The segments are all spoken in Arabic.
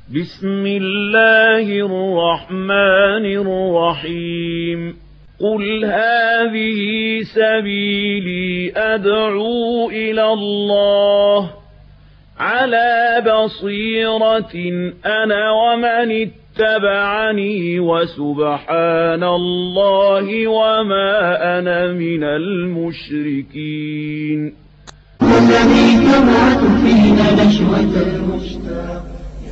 بسم الله الرحمن الرحيم قل هذه سبيلي أدعو إلى الله على بصيرة أنا ومن اتبعني وسبحان الله وما أنا من المشركين. والذي تبعت فينا نشوة المشتاق.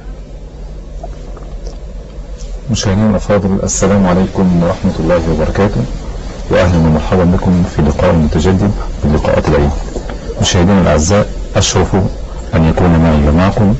مشاهدينا الأفاضل، السلام عليكم ورحمة الله وبركاته، وأهلا ومرحبا بكم في لقاء متجدد من لقاءات العيد. مشاهدينا الأعزاء، أشرف أن يكون معي ومعكم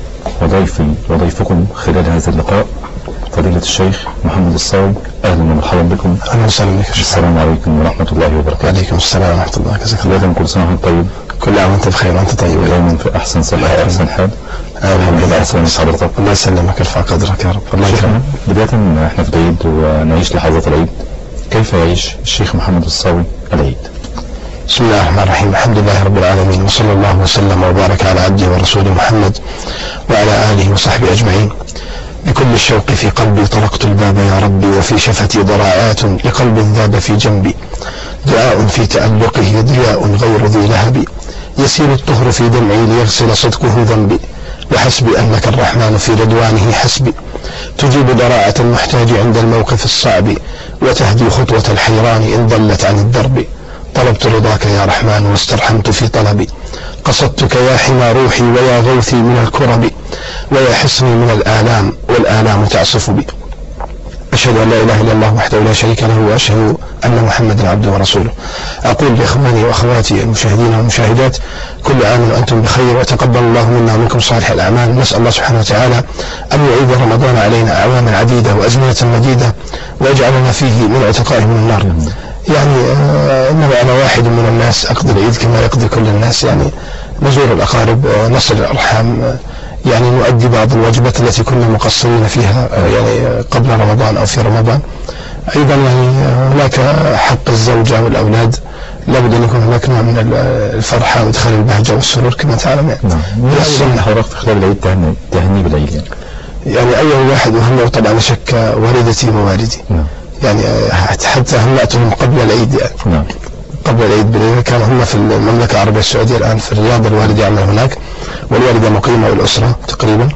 وضيفكم خلال هذا اللقاء فضيلة الشيخ محمد الصاوي. أهلا ومرحبا بكم. أهلا وسهلا بك. السلام عليكم ورحمة الله وبركاته. وعليكم السلام ورحمة الله. جزاك الله خير. كل سنة وأنت طيب. كل عام وأنت بخير وأنت طيب. ودائما في أحسن صحة وأحسن حال. الحمد لله. أحسن حضرتك. الله يسلمك، يرفع قدرك يا رب. الله يكرمك. بداية احنا في العيد ونعيش لحظات العيد، كيف يعيش الشيخ محمد الصاوي العيد؟ بسم الله الرحمن الرحيم. الحمد لله رب العالمين، وصلى الله وسلم وبارك على عبده ورسوله محمد وعلى آله وصحبه أجمعين. بكل الشوق في قلبي طرقت الباب يا ربي، وفي شفتي ضراعات لقلب ذاب في جنبي، دعاء في تألقه ضياء غير ذي لهب، يسير الطهر في دمعي ليغسل صدقه ذنبي، وحسبي أنك الرحمن في رضوانه حسبي، تجيب ضراعة المحتاج عند الموقف الصعب، وتهدي خطوة الحيران إن ضلت عن الدرب، طلبت رضاك يا رحمن واسترحمت في طلبي، قصدتك يا حمى روحي ويا غوثي من الكرب، ويا حصني من الآلام والآلام تعصف بي، أشهد أن لا إله إلا الله وحده لا شريك له، وأشهد أن محمدا عبده ورسوله. أقول لإخواني وأخواتي المشاهدين والمشاهدات كل عام وأنتم بخير، وتقبل الله منا ومنكم صالح الأعمال. نسأل الله سبحانه وتعالى أن يعيد رمضان علينا أعواما عديدة وأزمنة مديدة، ويجعلنا فيه من عتقائه من النار. يعني إنما أنا واحد من الناس أقضي العيد كما يقضي كل الناس، يعني نزور الأقارب ونصل الأرحام، يعني نؤدي بعض الواجبات التي كنا مقصرين فيها يعني قبل رمضان أو في رمضان. أيضا يعني هناك حق الزوجة والأولاد، لابد أن يكون هناك نوع من الفرحة وإدخال البهجة والسرور كما تعلم. نعم. حضرتك في خلال العيد تهني بالعيد يعني أول واحد وهم طبعا شك والدتي ووالدي. نعم. يعني حتى هنأتهم قبل العيد يعني. نعم. قبل العيد كانوا هم في المملكة العربية السعودية، الآن في الرياض، الوالد يعمل هناك والوالدة مقيمة والأسرة تقريبا.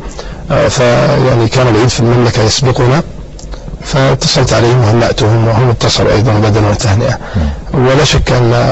فيعني كان العيد في المملكة يسبقنا، فاتصلت عليهم وهنأتهم وهم اتصلوا أيضا وبدأوا التهنئة. ولا شك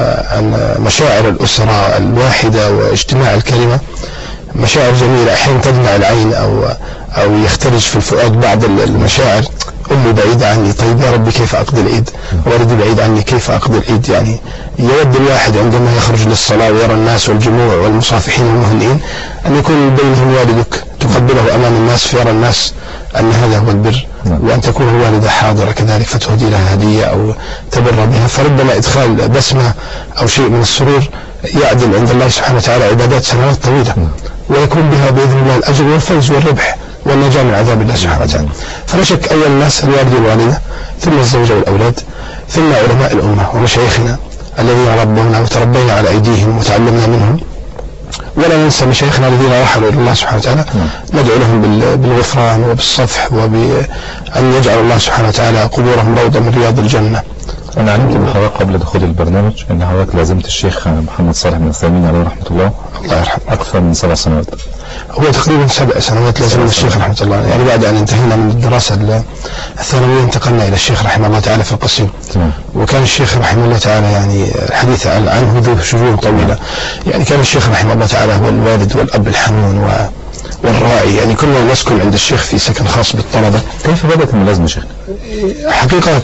أن مشاعر الأسرة الواحدة واجتماع الكلمة مشاعر جميلة، أحيانا تدمع العين أو يخترج في الفؤاد بعض المشاعر. أمي بعيدة عني، طيب يا ربي كيف أقضي العيد؟ والدي بعيد عني، كيف أقضي العيد؟ يعني يود الواحد عندما يخرج للصلاة ويرى الناس والجموع والمصافحين والمهنئين أن يكون بينهم والدك تقبله أمام الناس فيرى الناس أن هذا هو البر، وأن تكون الوالدة حاضرة كذلك فتهدي لها هدية أو تبر بها. فربما إدخال بسمة أو شيء من السرور يعدل عند الله سبحانه وتعالى عبادات سنوات طويلة، ويكون بها بإذن الله الأجر والفوز والربح والنجاة من عذاب الله سبحانه وتعالى. فلا شك أول الناس الوالد والوالدة، ثم الزوجة والأولاد، ثم علماء الأمة ومشايخنا الذين ربونا وتربينا على أيديهم وتعلمنا منهم. ولا ننسى مشايخنا الذين رحلوا إلى الله سبحانه وتعالى، ندعو لهم بالغفران وبالصفح وبأن يجعل الله سبحانه وتعالى قبورهم روضة من رياض الجنة. أنا علمت من حضرتك قبل دخول البرنامج أن حضرتك لازمت الشيخ محمد صالح بن عثيمين عليه رحمة الله أكثر من 7 سنوات. هو تقريبا 7 سنوات لازم الشيخ رحمة الله، يعني بعد أن انتهينا من الدراسة الثانوية انتقلنا إلى الشيخ رحمه الله تعالى في القصيم. وكان الشيخ رحمه الله تعالى يعني الحديث عنه ذو شجون طويلة. يعني كان الشيخ رحمه الله تعالى هو الوالد والأب الحنون والراعي، يعني كنا نسكن عند الشيخ في سكن خاص بالطلبة. كيف بدأت الملازمة شيخ؟ حقيقة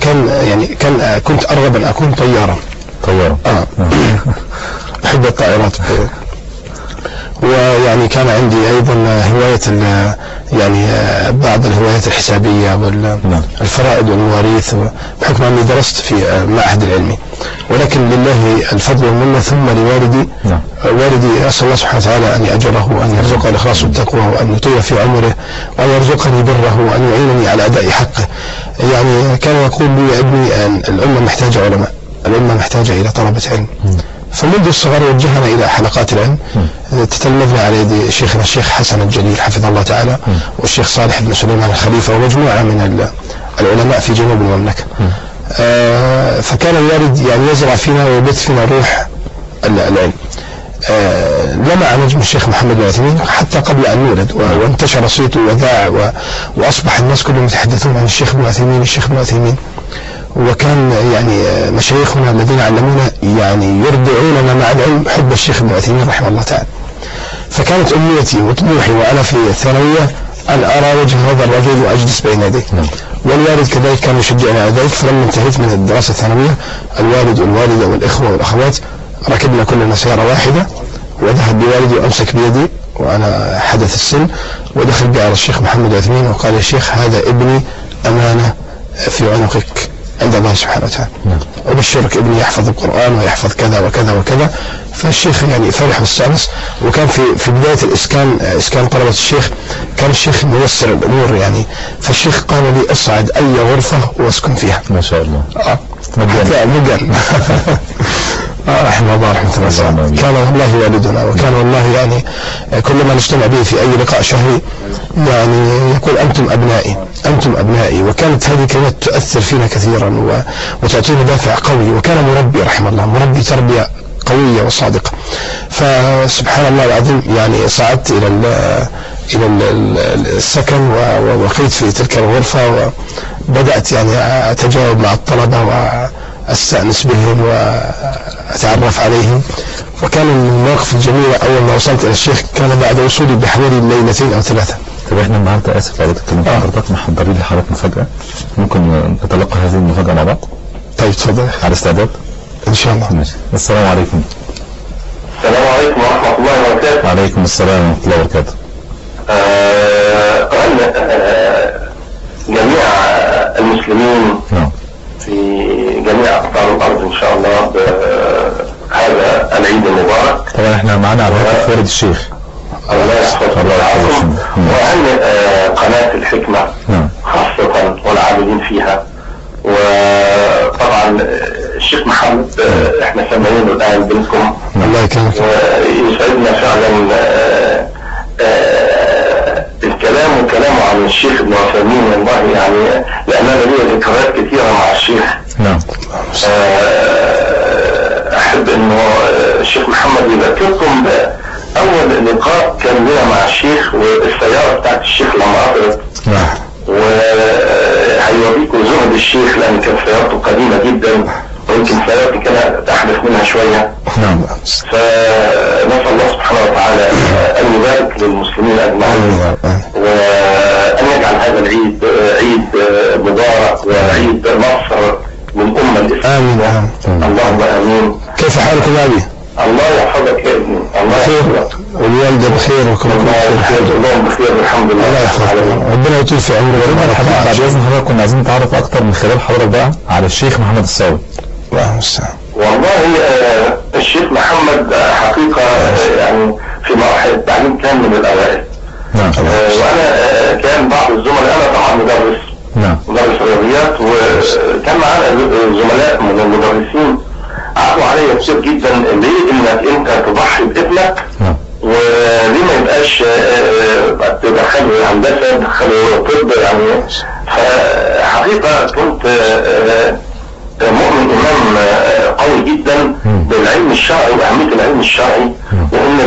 كنت أرغب أن أكون طيارا. أحب الطائرات. ويعني كان عندي أيضا هواية يعني بعض الهوايات الحسابية والفرائض والمواريث، بحكم أني درست في معهد العلمي. ولكن لله الفضل والمنة، ثم لوالدي. والدي أسأل الله سبحانه وتعالى أن يأجره وأن يرزقه الإخلاص والتقوى وأن يطيل في عمره وأن يرزقني بره وأن يعينني على أداء حقه. يعني كان يقول لي ابني أن الأمة محتاجة علماء، الأمة محتاجة إلى طلبة علم. فمنذ الصغر وجهنا إلى حلقات العلم. تتلمذنا على يد شيخنا الشيخ حسن الجليل حفظه الله تعالى، والشيخ صالح بن سليمان الخليفة، ومجموعة من العلماء في جنوب المملكة. فكان الوالد يعني يزرع فينا ويبث فينا روح العلم. لمع نجم الشيخ محمد بن عثيمين حتى قبل أن نولد، وانتشر صيته وذاع، وأصبح الناس كلهم يتحدثون عن الشيخ بن عثيمين الشيخ بن عثيمين. وكان يعني مشايخنا الذين علمونا يعني يرضعوننا مع العلم حب الشيخ بن عثيمين رحمه الله تعالى. فكانت أمنيتي وطموحي وأنا في الثانوية أن أرى وجه هذا الرجل وأجلس بين يديه. والوالد كذلك كان يشجعني على ذلك. فلما انتهيت من الدراسة الثانوية الوالد والوالدة والإخوة والأخوات ركبنا كلنا سيارة واحدة، وذهب بوالدي وأمسك بيدي وأنا حدث السن، ودخل بي على الشيخ محمد عثيمين وقال: يا شيخ هذا ابني أمانة في عنقك عند الله سبحانه وتعالى، وبشرك ابني يحفظ القرآن ويحفظ كذا وكذا وكذا. فالشيخ يعني فرح واستانس. وكان في بداية إسكان طلبة الشيخ كان الشيخ ميسر الأمور يعني. فالشيخ قال لي: اصعد أي غرفة واسكن فيها. ما شاء الله. مجان. رحمه الله رحمة الله. كان والله والدنا، وكان والله يعني كلما نجتمع به في أي لقاء شهري يعني يقول: أنتم أبنائي أنتم أبنائي. وكانت هذه كلمات تؤثر فينا كثيرا وتعطينا دافع قوي. وكان مربي رحمه الله، مربي تربية قوية وصادقة. فسبحان الله العظيم يعني صعدت إلى السكن وبقيت في تلك الغرفة، وبدأت يعني أتجاوب مع الطلبة وأستأنس بهم وأتعرف عليهم. وكان من المواقف الجميلة أول ما وصلت إلى الشيخ كان بعد وصولي بحوالي ليلتين أو 3. طب احنا النهارده اسف على الكلام حضرتك محضرين لحضرتك مفاجأة، ممكن نتلقى هذه المفاجأة مع بعض؟ طيب تفضل. على استعداد؟ إن شاء الله. ماشي. السلام عليكم. السلام عليكم ورحمة الله وبركاته. وعليكم السلام ورحمة الله وبركاته. جميع المسلمين نعم في جميع أقطار الأرض إن شاء الله بهذا العيد المبارك. طبعا احنا معانا على الهاتف والد الشيخ. الله يحفظكم ويرعاكم. وأهنئ قناة الحكمة خاصة والعاملين فيها. وطبعا الشيخ محمد احنا سامعينه الآن بنتكم. الله يكرمك. ويسعدنا فعلا الكلام وكلامه عن الشيخ ابن عثيمين. والله يعني لأننا لي ذكريات كثيرة مع الشيخ. نعم. أحب إنه الشيخ محمد يذكركم بأول لقاء كان لنا مع الشيخ، والسيارة بتاعت الشيخ لما قطرت. نعم. وهيوريكم زهد الشيخ لأن كانت سيارته قديمة جدا، ويمكن سيارتي كانت أحدث منها شوية. نعم. فنسأل الله سبحانه وتعالى أن يبارك للمسلمين أجمعين، وأن يجعل هذا العيد عيد مبارك وعيد نصر للأمة الإسلامية. اللهم آمين. كيف حالك يا أبي؟ الله يحفظك يا ابني. الله يحفظك. والوالدة بخير وكلكم بخير. اللهم بخير الحمد لله. الله يحفظك. ربنا يطول في عمرك. بعد إذن حضرتك كنا عايزين نتعرف أكتر من خلال حضرتك بقى على الشيخ محمد الصاوي. الله المستعان. والله الشيخ محمد حقيقة يعني في مراحل التعليم كان من الأوائل. نعم. وأنا كان بعض الزملاء، أنا طبعا مدرس. نعم. مدرس رياضيات، وكان معنا زملاء من المدرسين عرضوا علي كتير جدا ليه انك انت تضحي بابنك. نعم. وليه ما يبقاش تدخله هندسه تدخله طب يعني. فحقيقه كنت مؤمن إمام قوي جدا بالعلم الشرعي وأهمية العلم الشرعي، وإن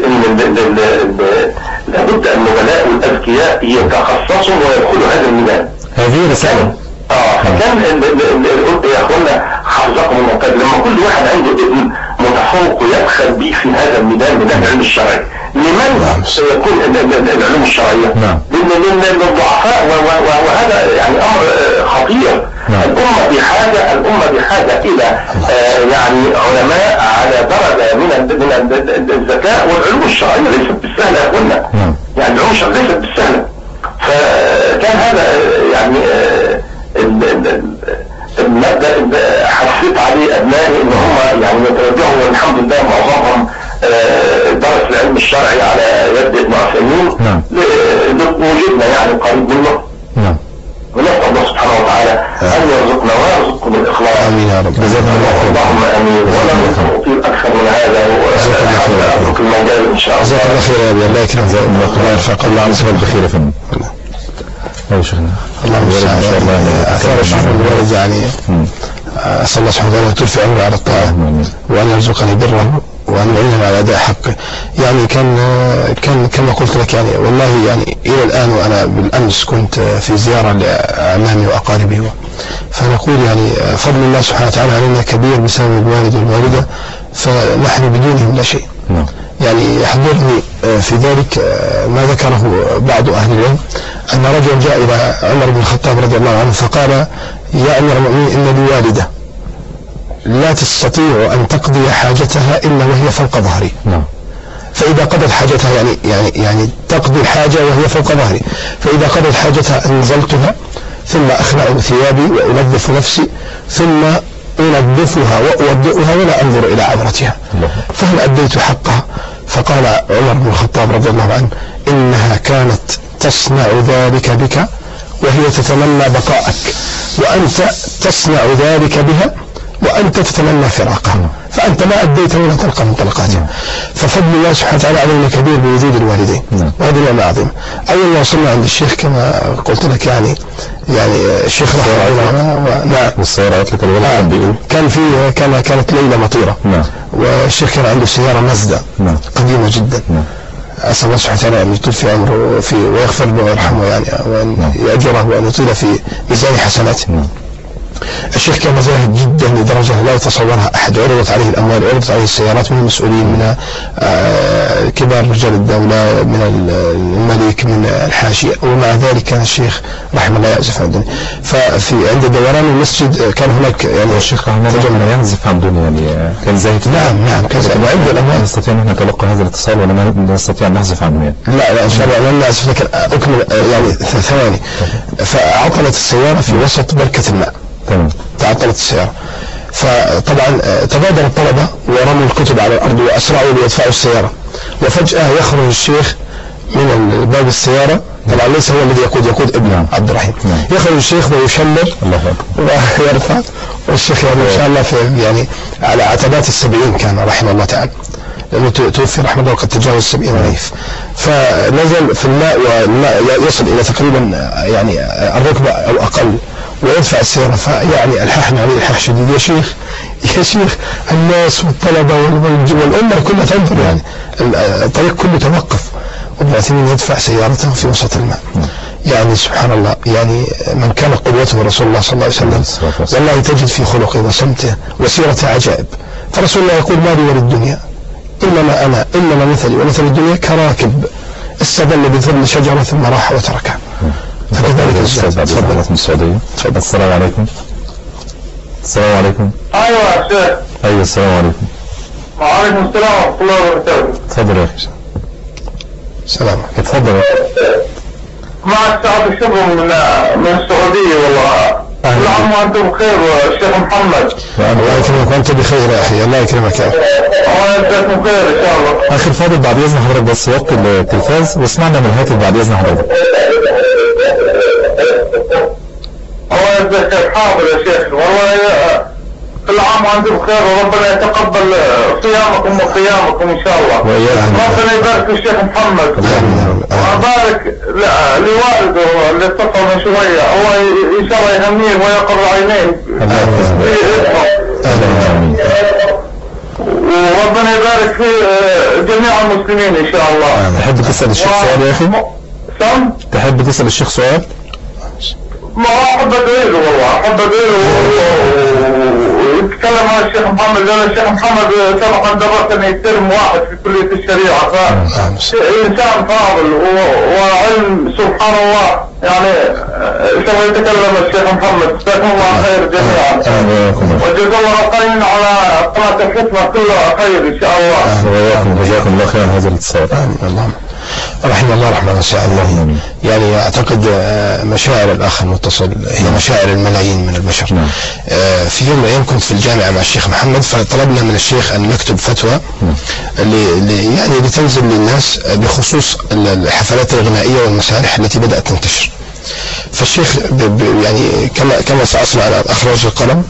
لابد النبلاء والأذكياء يتخصصوا ويدخلوا هذا الميدان. هذه رسالة. فكان قلت يا أخوانا حفظكم الله تعالى لما كل واحد عنده ابن متفوق ويدخل به في هذا الميدان، ميدان العلم الشرعي. لمن سيكون العلوم الشرعية؟ للضعفاء، وهذا يعني أمر خطير. الأمة بحاجة إلى يعني علماء على درجة من الذكاء، والعلوم الشرعية ليست بالسهلة يا أخوانا. يعني العلوم الشرعية ليست بالسهلة. فكان هذا يعني المبدأ حسيت عليه أبنائي إن هم يعني يتوجهوا، والحمد لله معظمهم درس العلم الشرعي على يد ابن عثيمين. وجدنا يعني قريب منه. ونسأل الله سبحانه وتعالى أن يرزقنا ويرزقكم الإخلاص. آمين يا رب. اللهم آمين. ولن نطيل أكثر من هذا وأترك المجال إن شاء الله. جزاك الله خير يا أبي. الله يكرمك. الله يرفعك. الله عز وجل بخير يا فندم. أيوة شيخنا. اللهم صل على أثار الشيخ الوالد يعني أسأل الله سبحانه وتعالى يطول في عمره على الطاعة وأن يرزقني بره وأن يعيننا على أداء حقه. يعني كان كما قلت لك يعني والله يعني إلى الآن وأنا بالأمس كنت في زيارة لأعمامي وأقاربي فنقول يعني فضل الله سبحانه وتعالى علينا كبير بسبب الوالد والوالدة فنحن بدونهم لا شيء. يعني يحضرني في ذلك ما ذكره بعض أهل العلم أن رجل جاء إلى عمر بن الخطاب رضي الله عنه فقال يا أمير المؤمنين إن لي والدة لا تستطيع أن تقضي حاجتها إلا وهي فوق ظهري. فإذا قضت حاجتها يعني تقضي الحاجة وهي فوق ظهري، فإذا قضت حاجتها أنزلتها ثم أخلع ثيابي وأنظف نفسي ثم أنظفها وأودئها ولا أنظر إلى عورتها، فهل أديت حقها؟ فقال عمر بن الخطاب رضي الله عنه إنها كانت تصنع ذلك بك وهي تتمنى بقاءك وأنت تصنع ذلك بها وأنت تتمنى فراقها، فأنت ما أديت ولا تلقى من طلقاتها. ففضل الله سبحانه وتعالى علينا كبير بوجود الوالدين وهذه نعمة عظيمة. أول ما وصلنا عند الشيخ كما قلت لك يعني الشيخ رحمه الله نعم والسيارات لك الولد كان بيقول كانت ليلة مطيرة والشيخ كان عنده سيارة مازدا قديمة جدا. أسأل الله سبحانه وتعالى أن يطيل في عمره ويغفر له ويرحمه يعني وأن يأجره وأن يطيل في ميزان حسناته. الشيخ كان زاهد جدا لدرجة لا يتصورها أحد. عرضت عليه الأموال، عرضت عليه السيارات من المسؤولين، من كبار رجال الدولة، من الملك، من الحاشية، ومع ذلك كان الشيخ رحمه الله يعزف عن الدنيا. ففي عند دوران المسجد كان هناك يعني الشيخ رحمه الله يعزف عن الدنيا يعني كان زاهد. نعم كان زاهد وعند الأموال. نستطيع أن نتلقى هذا الاتصال ولا ما نستطيع أن نحذف عنه يعني؟ لا إن شاء الله لن نعزف لك أكمل يعني ثواني. فعطلت السيارة في وسط بركة الماء. تعطلت السيارة، فطبعا تبادر الطلبة ورموا الكتب على الأرض وأسرعوا ليدفعوا السيارة، وفجأة يخرج الشيخ من باب السيارة. طبعا ليس هو الذي يقود ابنه عبد الرحيم. يخرج الشيخ ويشمر ويرفع، والشيخ يعني إن شاء الله في يعني على عتبات 70 كان رحمه الله تعالى، لأنه توفي رحمه الله وقد تجاوز 70 رغيف. فنزل في الماء والماء يصل إلى تقريبا يعني الركبة أو أقل ويدفع السيارة. فيعني الحاحنا عليه الحاح شديد. يا شيخ الناس والطلبة والأمة كلها تنظر يعني الطريق كله توقف وابن عثيمين يدفع سيارته في وسط الماء. يعني سبحان الله يعني من كان قدوته رسول الله صلى الله عليه وسلم والله تجد في خلقه وسمته وسيرته عجائب. فرسول الله يقول ما لي وللدنيا إنما مثلي ومثل الدنيا كراكب استظل بظل شجرة ثم راح وتركها. فكذلك الأستاذ عبد الرحمن من السعودية. السلام عليكم. السلام عليكم. أيوة يا شيخ. أيوة السلام عليكم. وعليكم السلام ورحمة الله وبركاته. تفضل يا أخي. سلام. تفضل. معك سعد الشبر من السعودية والله. كل عام وأنتم بخير والشيخ محمد. الله يكرمك وأنت بخير يا أخي. الله يكرمك يا أخي. الله يجزاكم خير إن شاء الله. أخي الفاضل بعد إذن حضرتك بس وقت التلفاز واسمعنا من الهاتف بعد إذن حضرتك. الله يجزاك حاضر يا شيخ. والله كل عام وأنتم بخير وربنا يتقبل صيامكم وقيامكم إن شاء الله. ربنا يبارك في الشيخ محمد وبارك لوالده اللي اتصل من شوية. الله إن شاء الله يهنيه ويقر عينيه وربنا يبارك في جميع المسلمين إن شاء الله. تحب تسأل الشيخ سؤال يا أخي؟ تحب تسأل الشيخ سؤال؟ ما أحب أدعيله والله أحب أدعيله ويتكلم عن الشيخ محمد لأن الشيخ محمد سبق أن درسني ترم واحد في كلية الشريعة فإنسان فاضل وعلم سبحان الله يعني سوف يتكلم الشيخ محمد. جزاكم الله خير جميعا وجزا الله خيرا على قناة الحكمة كلها خير إن شاء الله. جزاكم الله خيرا هذا الاتصال. اللهم رحمه الله رحمه واسعة الله. يعني أعتقد مشاعر الأخ المتصل هي مشاعر الملايين من البشر. في يوم من الأيام كنت في الجامعة مع الشيخ محمد فطلبنا من الشيخ أن نكتب فتوى يعني لتنزل للناس بخصوص الحفلات الغنائية والمسارح التي بدأت تنتشر. فالشيخ يعني كما سأصنع الآن، أخرج القلم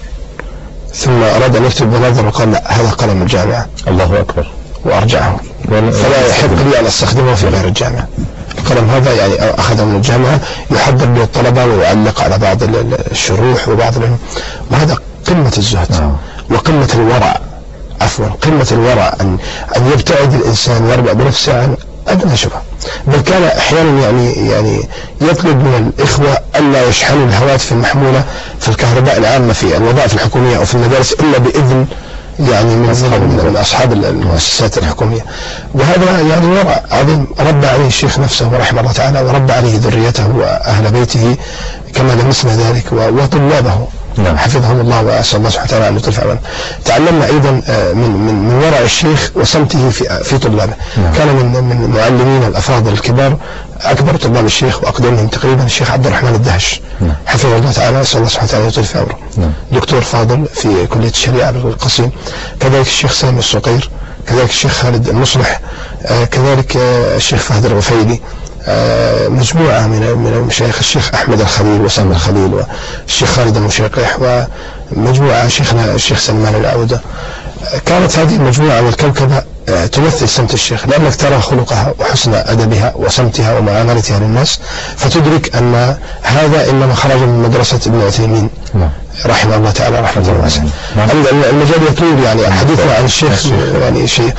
ثم أراد أن يكتب بنظر وقال لا هذا قلم الجامعة. الله أكبر. وأرجعه، فلا يحق لي أن أستخدمه في غير الجامعة. القلم هذا يعني أخذه من الجامعة يحضر به الطلبة ويعلق على بعض الشروح وبعض وهذا قمة الزهد وقمة الورع، عفوا قمة الورع، أن يبتعد الإنسان ويربع بنفسه عن أدنى شبهة. بل كان أحيانا يعني يطلب من الإخوة ألا يشحنوا الهواتف المحمولة في الكهرباء العامة في الوظائف الحكومية أو في المدارس إلا بإذن يعني من أصحاب المؤسسات الحكومية. وهذا يعني ورع عظيم ربى عليه الشيخ نفسه ورحمه الله تعالى، وربى عليه ذريته وأهل بيته كما لمسنا ذلك وطلابه حفظهم الله، وأسأل الله سبحانه وتعالى أن يطلف عنه. تعلمنا أيضا من ورع الشيخ وصمته في طلابه. كان من معلمين الأفاضل الكبار، أكبر طلاب الشيخ وأقدمهم تقريبا الشيخ عبد الرحمن الدهش حفظه الله تعالى، أسأل الله سبحانه وتعالى أن يطلف عمره، دكتور فاضل في كلية الشريعة بالقصيم. كذلك الشيخ سامي الصقير، كذلك الشيخ خالد المصلح، كذلك الشيخ فهد الغفيلي، مجموعة من المشايخ، الشيخ أحمد الخليل وسام الخليل والشيخ خالد المشيقح، ومجموعة شيخنا الشيخ سلمان العودة. كانت هذه المجموعة والكوكبة تمثل سمت الشيخ، لأنك ترى خلقها وحسن أدبها وسمتها ومعاملتها للناس، فتدرك أن هذا إنما خرج من مدرسة ابن عثيمين رحمه الله تعالى رحمة واسعة. المجال يطول يعني حديثنا عن الشيخ يعني شيء.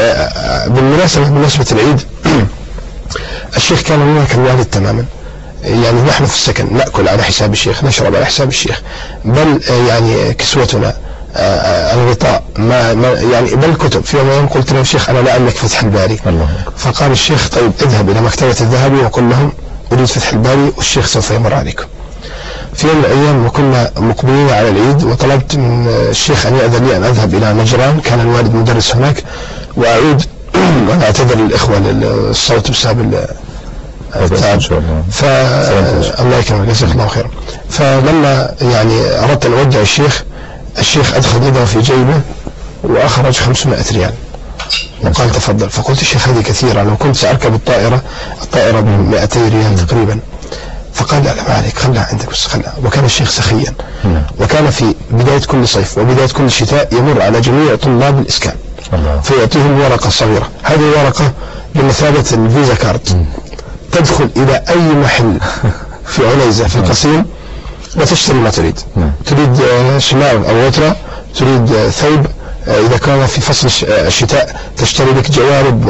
بالمناسبة العيد الشيخ كان لنا كالوالد تماما، يعني نحن في السكن نأكل على حساب الشيخ، نشرب على حساب الشيخ، بل يعني كسوتنا الغطاء ما يعني بل كتب. في يوم قلت له الشيخ أنا لا أملك فتح الباري، فقال الشيخ طيب اذهب إلى مكتبة الذهبي وقل لهم أريد فتح الباري والشيخ سوف يمر عليكم. في يوم من الأيام وكنا مقبلين على العيد وطلبت من الشيخ أن يأذن لي أن أذهب إلى نجران، كان الوالد مدرس هناك، وأعود وأنا أعتذر للإخوة للصوت بسبب التعب، فالله يكرمك جزاك الله خير. فلما يعني أردت أن أودع الشيخ أدخل يده في جيبه وأخرج 500 ريال وقال تفضل. فقلت الشيخ هذه كثيرة، لو كنت سأركب الطائرة ب200 ريال تقريبا. فقال لا ما عليك خلها عندك بس خلها. وكان الشيخ سخيا، وكان في بداية كل صيف وبداية كل شتاء يمر على جميع طلاب الإسكان فيعطيهم ورقة صغيرة، هذه الورقة بمثابة الفيزا كارد، تدخل إلى أي محل في عنيزة في القصيم وتشتري ما تريد. تريد شماغ أو غترة، تريد ثوب، إذا كان في فصل الشتاء تشتري لك جوارب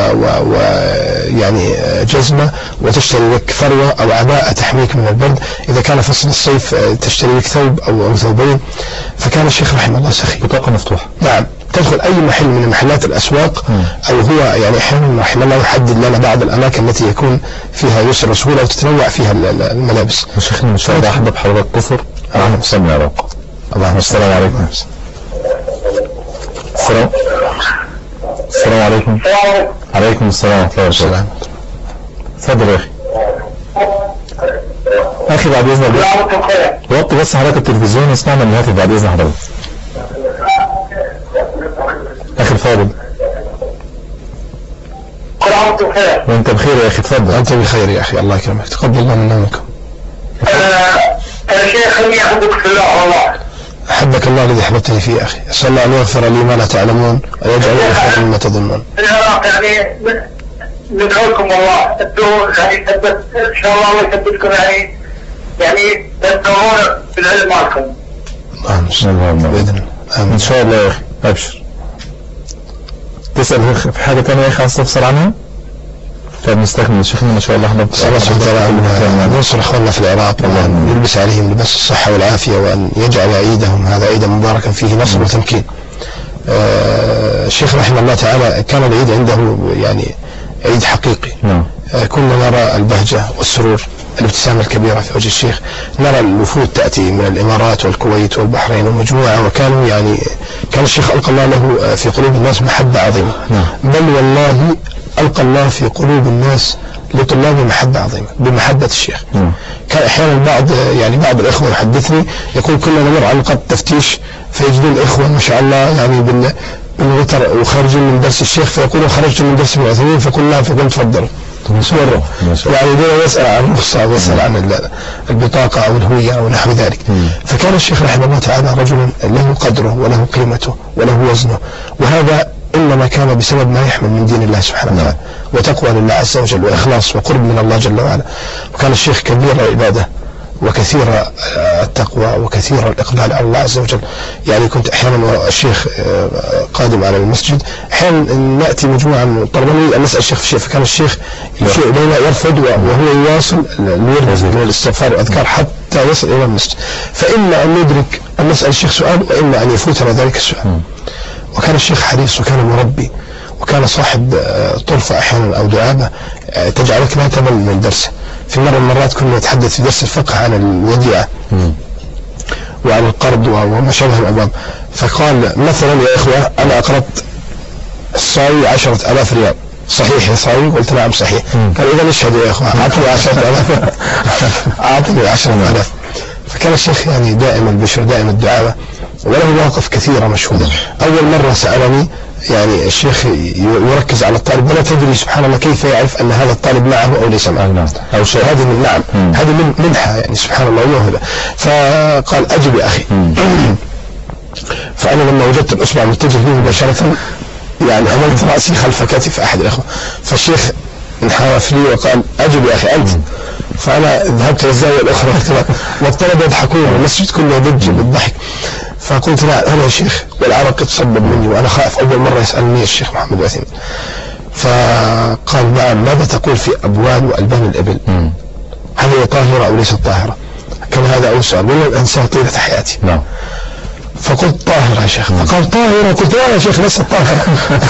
ويعني جزمة، وتشتري لك فروة أو عباءة تحميك من البرد، إذا كان فصل الصيف تشتري لك ثوب أو ثوبين. فكان الشيخ رحمه الله سخي، بطاقة مفتوحة. نعم، تدخل أي محل من محلات الأسواق، أو هو يعني أحيانا رحمه الله يحدد لنا بعض الأماكن التي يكون فيها يسر وسهولة وتتنوع فيها الملابس. شيخنا إن شاء الله أحبب حضرتك كفر نحن سمع رق. اللهم السلام عليكم. السلام عليكم. عليكم السلام ورحمة الله وبركاته. تفضل يا أخي بعد إذنك وقت بس حضرتك التلفزيون اسمعنا من هاتف بعد إذن حضرتك. أخي الفاضل وأنت بخير يا أخي، تفضل. أنت بخير يا أخي، الله يكرمك، تقبل الله منا ومنكم. أنا شيخ خليني أحبك في الله والله. أحبك الله الذي أحببتني فيه أخي، أسأل الله أن يغفر لي ما لا تعلمون ويجعل خيرا مما تظنون. العراق يعني ندعو لكم والله، الدور يعني ثبت إن شاء الله يثبتكم يعني تدورون بالعلم معكم. اللهم بإذن إن شاء الله يا أخي، أبشر. تسأل في حاجة تانية يا أخي عايز تفسر عنها؟ طيب نستكمل شيخنا ما شاء الله. احنا ننصر اخواننا في العراق وان يلبس عليهم لباس الصحة والعافية، وان يجعل عيدهم هذا عيدا مباركا فيه نصر وتمكين. الشيخ رحمه الله تعالى كان العيد عنده يعني عيد حقيقي. كنا نرى البهجة والسرور، الابتسامة الكبيرة في وجه الشيخ، نرى الوفود تأتي من الإمارات والكويت والبحرين ومجموعة، وكانوا يعني كان الشيخ ألقى الله له في قلوب الناس محبة عظيمة. بل والله ألقى الله في قلوب الناس لطلابه محبة عظيمة بمحبة الشيخ. كان أحيانا بعض الإخوة يحدثني يقول كنا نمر على نقاط التفتيش فيجدون الإخوة ما شاء الله يعني بالغتر وخارجين من درس الشيخ، فيقولوا خرجت من درس ابن عثيمين، فقلنا فقلت تفضل مرة يعني دون يسأل عن الرخصة أو يسأل عن البطاقة أو الهوية أو نحو ذلك. فكان الشيخ رحمه الله تعالى رجلا له قدره وله قيمته وله وزنه، وهذا إنما كان بسبب ما يحمل من دين الله سبحانه وتعالى وتقوى لله عز وجل وإخلاص وقرب من الله جل وعلا. وكان الشيخ كبير العبادة وكثير التقوى وكثير الإقبال على الله عز وجل. يعني كنت أحيانا الشيخ قادم على المسجد، أحيانا نأتي مجموعة من الطلبة أن نسأل الشيخ في شيء، فكان الشيخ يشير إلينا يرفض وهو يواصل الورد والاستغفار والأذكار حتى يصل إلى المسجد. فإما أن ندرك أن نسأل الشيخ سؤال وإما أن يفوتنا ذلك السؤال. وكان الشيخ حريص وكان مربي وكان صاحب طرفة أحيانا أو دعابة تجعلك لا تمل من درسه. في مرة من المرات كنا نتحدث في درس الفقه عن الوديعة وعن القرض وما شابه الأبواب، فقال مثلا يا إخوة أنا أقرضت الصاوي 10,000 ريال، صحيح يا صاوي؟ قلت نعم صحيح. قال إذا نشهد يا إخوة أعطني 10,000 أعطني 10,000. فكان الشيخ يعني دائما البشر دائما الدعابة وله مواقف كثيرة مشهودة. أول مرة سألني يعني الشيخ يركز على الطالب ولا تدري سبحان الله كيف يعرف أن هذا الطالب معه أو ليس معه أو شيء، هذه من نعم هذه من منحة يعني سبحان الله وموهبة. فقال أجب يا أخي. فأنا لما وجدت الأصبع متجه به مباشرة يعني عملت رأسي خلف كتف أحد الأخوة، فالشيخ انحرف لي وقال أجب يا أخي أنت. فأنا ذهبت للزاوية الأخرى والطلبة يضحكون والمسجد كله يضج بالضحك. فقلت لا أنا يا شيخ والعرق يتصبب مني وأنا خائف، أول مرة يسألني الشيخ محمد العثيمين. فقال نعم ماذا تقول في أبوال وألبان الإبل؟ هل هي طاهرة أو ليست طاهرة؟ كان هذا أول سؤال ولن أنساه طيلة حياتي. فقلت طاهرة يا شيخ. فقال طاهرة؟ قلت لا يا شيخ ليست طاهرة.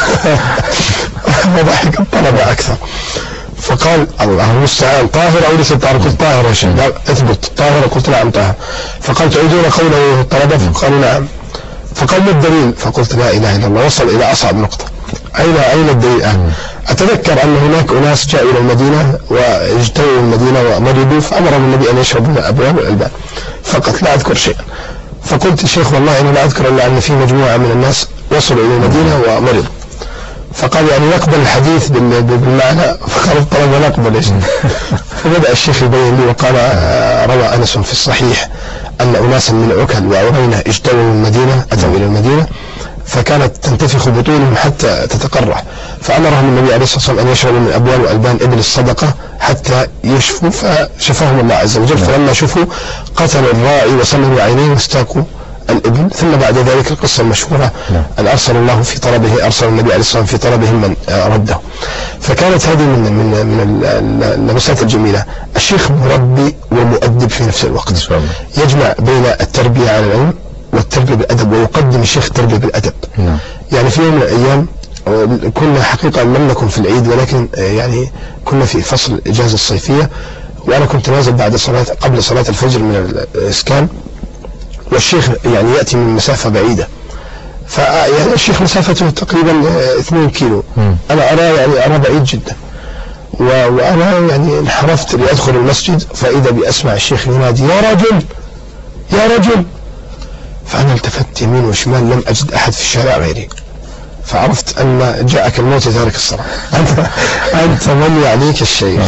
وضحك الطلبة أكثر. فقال الله المستعان طاهر أو ليس طاهر؟ قلت طاهر يا شيخ. اثبت طاهر. قلت نعم طاهر. فقال تعيدون قوله الطلبة؟ فقالوا نعم. فقال ما الدليل؟ فقلت لا إله إلا الله. وصل إلى أصعب نقطة، أين الدليل؟ أتذكر أن هناك أناس جاءوا إلى المدينة واجتووا المدينة ومرضوا فأمرهم النبي أن يشربوا من أبواب والألبان فقط، لا أذكر شيئا. فقلت الشيخ والله أنا لا أذكر إلا أن في مجموعة من الناس وصلوا إلى المدينة ومرضوا. فقال يعني نقبل الحديث بالمعنى؟ فقال الطلبة نقبل إيش. فبدأ الشيخ يبين لي وقال روى أنس في الصحيح أن أناسا من عكل وعرينة اجتووا المدينة، أتوا إلى المدينة فكانت تنتفخ بطونهم حتى تتقرح، فأمرهم النبي عليه الصلاة والسلام أن يشربوا من أبوال وألبان إبل الصدقة حتى يشفوا، فشفاهم الله عز وجل. فلما شفوا قتلوا الراعي وسمموا عينيه واستاقوا الابن. ثم بعد ذلك القصة المشهورة أن أرسل الله في طلبه، أرسل النبي عليه الصلاة والسلام في طلبه من رده. فكانت هذه من اللمسات الجميلة. الشيخ مربي ومؤدب في نفس الوقت، يجمع بين التربية على العلم والتربية بالأدب، ويقدم الشيخ التربية بالأدب. يعني في يوم من الأيام كنا حقيقة لم نكن في العيد ولكن يعني كنا في فصل الإجازة الصيفية، وأنا كنت نازل بعد قبل صلاة الفجر من الإسكان، والشيخ يعني يأتي من مسافة بعيدة، فيعني الشيخ مسافته تقريبا 2 كيلو، أنا أرى بعيد جدا، وأنا يعني انحرفت لأدخل المسجد فإذا بأسمع الشيخ ينادي يا رجل يا رجل. فأنا التفت يمين وشمال لم أجد أحد في الشارع غيري، فعرفت أن جاءك الموت ذلك الصراع، أنت من يعنيك الشيخ.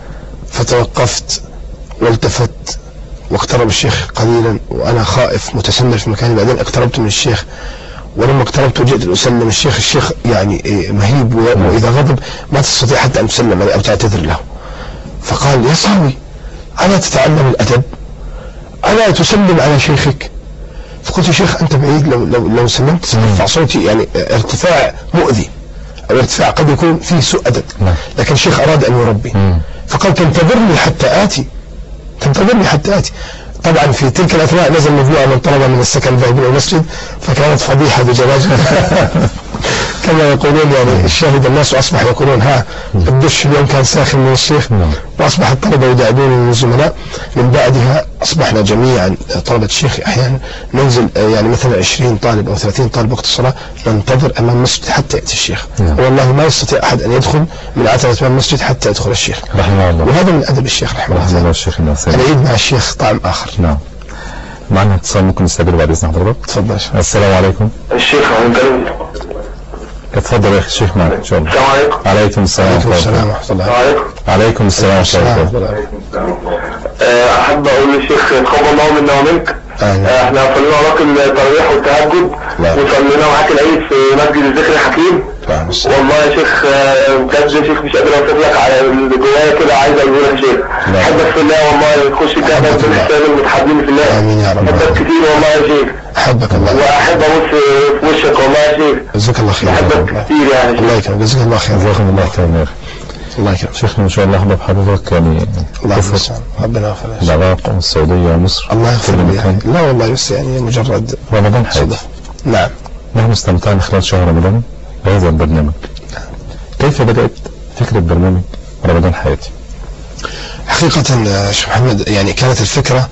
فتوقفت والتفت واقترب الشيخ قليلا وأنا خائف متسمر في مكاني. بعدين اقتربت من الشيخ، ولما اقتربت وجئت لأسلم الشيخ يعني مهيب، وإذا غضب ما تستطيع حتى أن تسلم عليه أو تعتذر له. فقال يا صاوي ألا تتعلم الأدب؟ ألا تسلم على شيخك؟ فقلت يا شيخ أنت بعيد، لو سلمت سأرفع صوتي، يعني ارتفاع مؤذي أو ارتفاع قد يكون فيه سوء أدب، لكن الشيخ أراد أن يربي. فقال تنتظرني حتى آتي، تنتظرني حتى آتي. طبعا في تلك الأثناء نزل مجموعة من طلبة من السكن ذاهبين إلى المسجد، فكانت فضيحة بجلاجل. كما يقولون يعني الشاهد الناس أصبح يقولون ها الدش اليوم كان ساخن من الشيخ، وأصبح الطلبة يداعبون من الزملاء. من بعدها أصبحنا جميعا طلبة الشيخ أحيانا ننزل يعني مثلا 20 طالب أو 30 طالب وقت الصلاة ننتظر أمام المسجد حتى يأتي الشيخ. والله ما يستطيع أحد أن يدخل من عتبة أمام المسجد حتى يدخل الشيخ رحمه الله. وهذا من أدب الشيخ رحمه الله. العيد مع الشيخ طعم آخر. نعم. معنا اتصال ممكن نستقبله بعد إذن حضرتك. تفضل. السلام عليكم. الشيخ اتفضل يا شيخ معك ان شاء الله. السلام عليكم. عليكم السلام ورحمة الله. عليكم السلام ورحمة الله. احب اقول للشيخ تقبل الله منا ومنك. احنا صلينا وراك التراويح والتهجد وصلينا معاك العيد في مسجد الذكر الحكيم. والله يا شيخ بجد يا شيخ مش قادر اوصف لك على اللي جوايا كده، عايز اقول لك يا شيخ احبك في الله والله، تخش الجنه وتنسى المتحدين في الله. امين يا رب. احبك كتير والله يا شيخ. احبك الله. واحب ابص في وشك والله يا شيخ. جزاك الله خير. احبك كتير يعني. الله يكرمك. جزاك الله خير. جزاكم الله خير. الله يكرمك. شيخنا ما شاء الله احباب حضرتك يعني الله يسلمك. ربنا يغفر لك. العراق والسعودية ومصر. الله يغفر لك. لا والله بس يعني مجرد رمضان حياتي. نعم. نحن استمتعنا خلال شهر رمضان بهذا البرنامج. كيف بدأت فكرة برنامج رمضان حياتي؟ حقيقة شيخ محمد يعني كانت الفكرة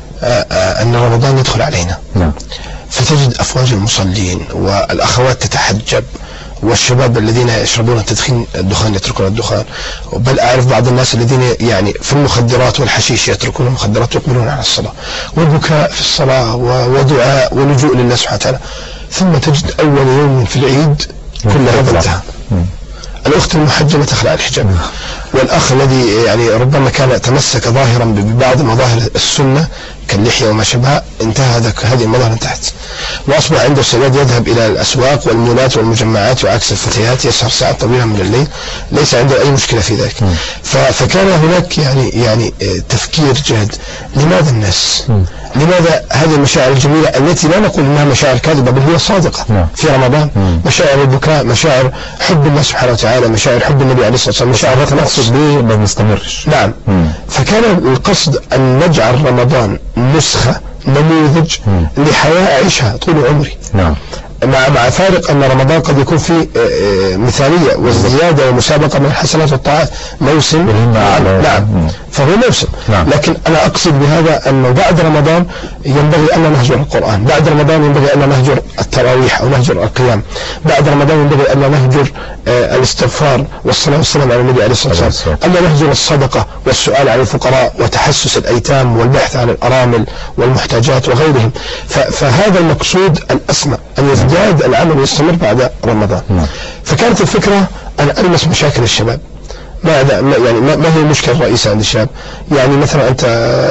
أن رمضان يدخل علينا. نعم. فتجد أفواج المصلين والأخوات تتحجب والشباب الذين يشربون الدخان يتركون الدخان، بل أعرف بعض الناس الذين يعني في المخدرات والحشيش يتركون المخدرات ويقبلون على الصلاة، والبكاء في الصلاة ودعاء ولجوء لله سبحانه وتعالى. ثم تجد أول يوم في العيد كل هذا انتهى. الأخت المحجبة تخلع الحجاب، والأخ الذي يعني ربما كان تمسك ظاهرا ببعض مظاهر السنة كاللحية وما شبهها انتهى هذه المظاهر انتهت، وأصبح عنده استعداد يذهب إلى الأسواق والمولات والمجمعات وعكس الفتيات، يسهر ساعات طويلة من الليل، ليس عنده أي مشكلة في ذلك. فكان هناك يعني تفكير جاد، لماذا الناس؟ لماذا هذه المشاعر الجميلة التي لا نقول انها مشاعر كاذبة بل هي صادقة في رمضان، مشاعر البكاء، مشاعر حب الله سبحانه وتعالى، مشاعر حب النبي عليه الصلاة والسلام، مشاعر تنافس ليه ما نستمرش. نعم. فكان القصد ان نجعل رمضان نسخة نموذج لحياة أعيشها طول عمري. نعم. مع فارق أن رمضان قد يكون فيه مثالية وزيادة ومسابقة من الحسنات والطاعات، موسم. نعم. فهو موسم. نعم. لكن أنا أقصد بهذا أنه بعد رمضان ينبغي أن نهجر القرآن، بعد رمضان ينبغي أن نهجر التراويح أو نهجر القيام، بعد رمضان ينبغي أن نهجر الاستغفار والصلاة والسلام على النبي عليه الصلاة والسلام، أن نهجر الصدقة والسؤال عن الفقراء وتحسس الأيتام والبحث عن الأرامل والمحتاجات وغيرهم. فهذا المقصود الأسمى، أن يزداد العمل ويستمر بعد رمضان. فكانت الفكرة أن ألمس مشاكل الشباب. ما هي المشكلة الرئيسة عند الشباب؟ يعني مثلا أنت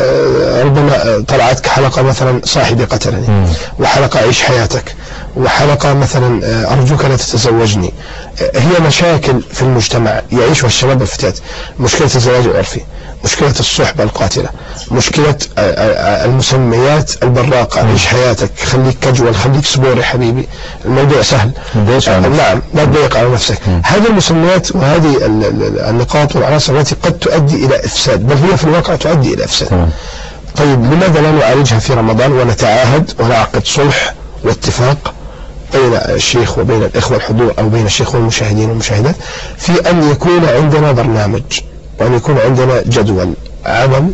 ربما طلعتك حلقة مثلا صاحبي قتلني، وحلقة عيش حياتك، وحلقة مثلا أرجوك لا تتزوجني. هي مشاكل في المجتمع يعيشها الشباب والفتيات، مشكلة الزواج العرفي، مشكلة الصحبة القاتلة، مشكلة المسميات البراقة، عيش حياتك، خليك كجول، خليك سبوري حبيبي، الموضوع سهل. نعم، لا تضيق على نفسك. هذه المسميات وهذه النقاط والعناصر التي قد تؤدي إلى إفساد، بل هي في الواقع تؤدي إلى إفساد. طيب لماذا لا نعالجها في رمضان ونتعاهد ونعقد صلح واتفاق بين الشيخ وبين الإخوة الحضور أو بين الشيخ والمشاهدين والمشاهدات في أن يكون عندنا برنامج وأن يكون عندنا جدول عمل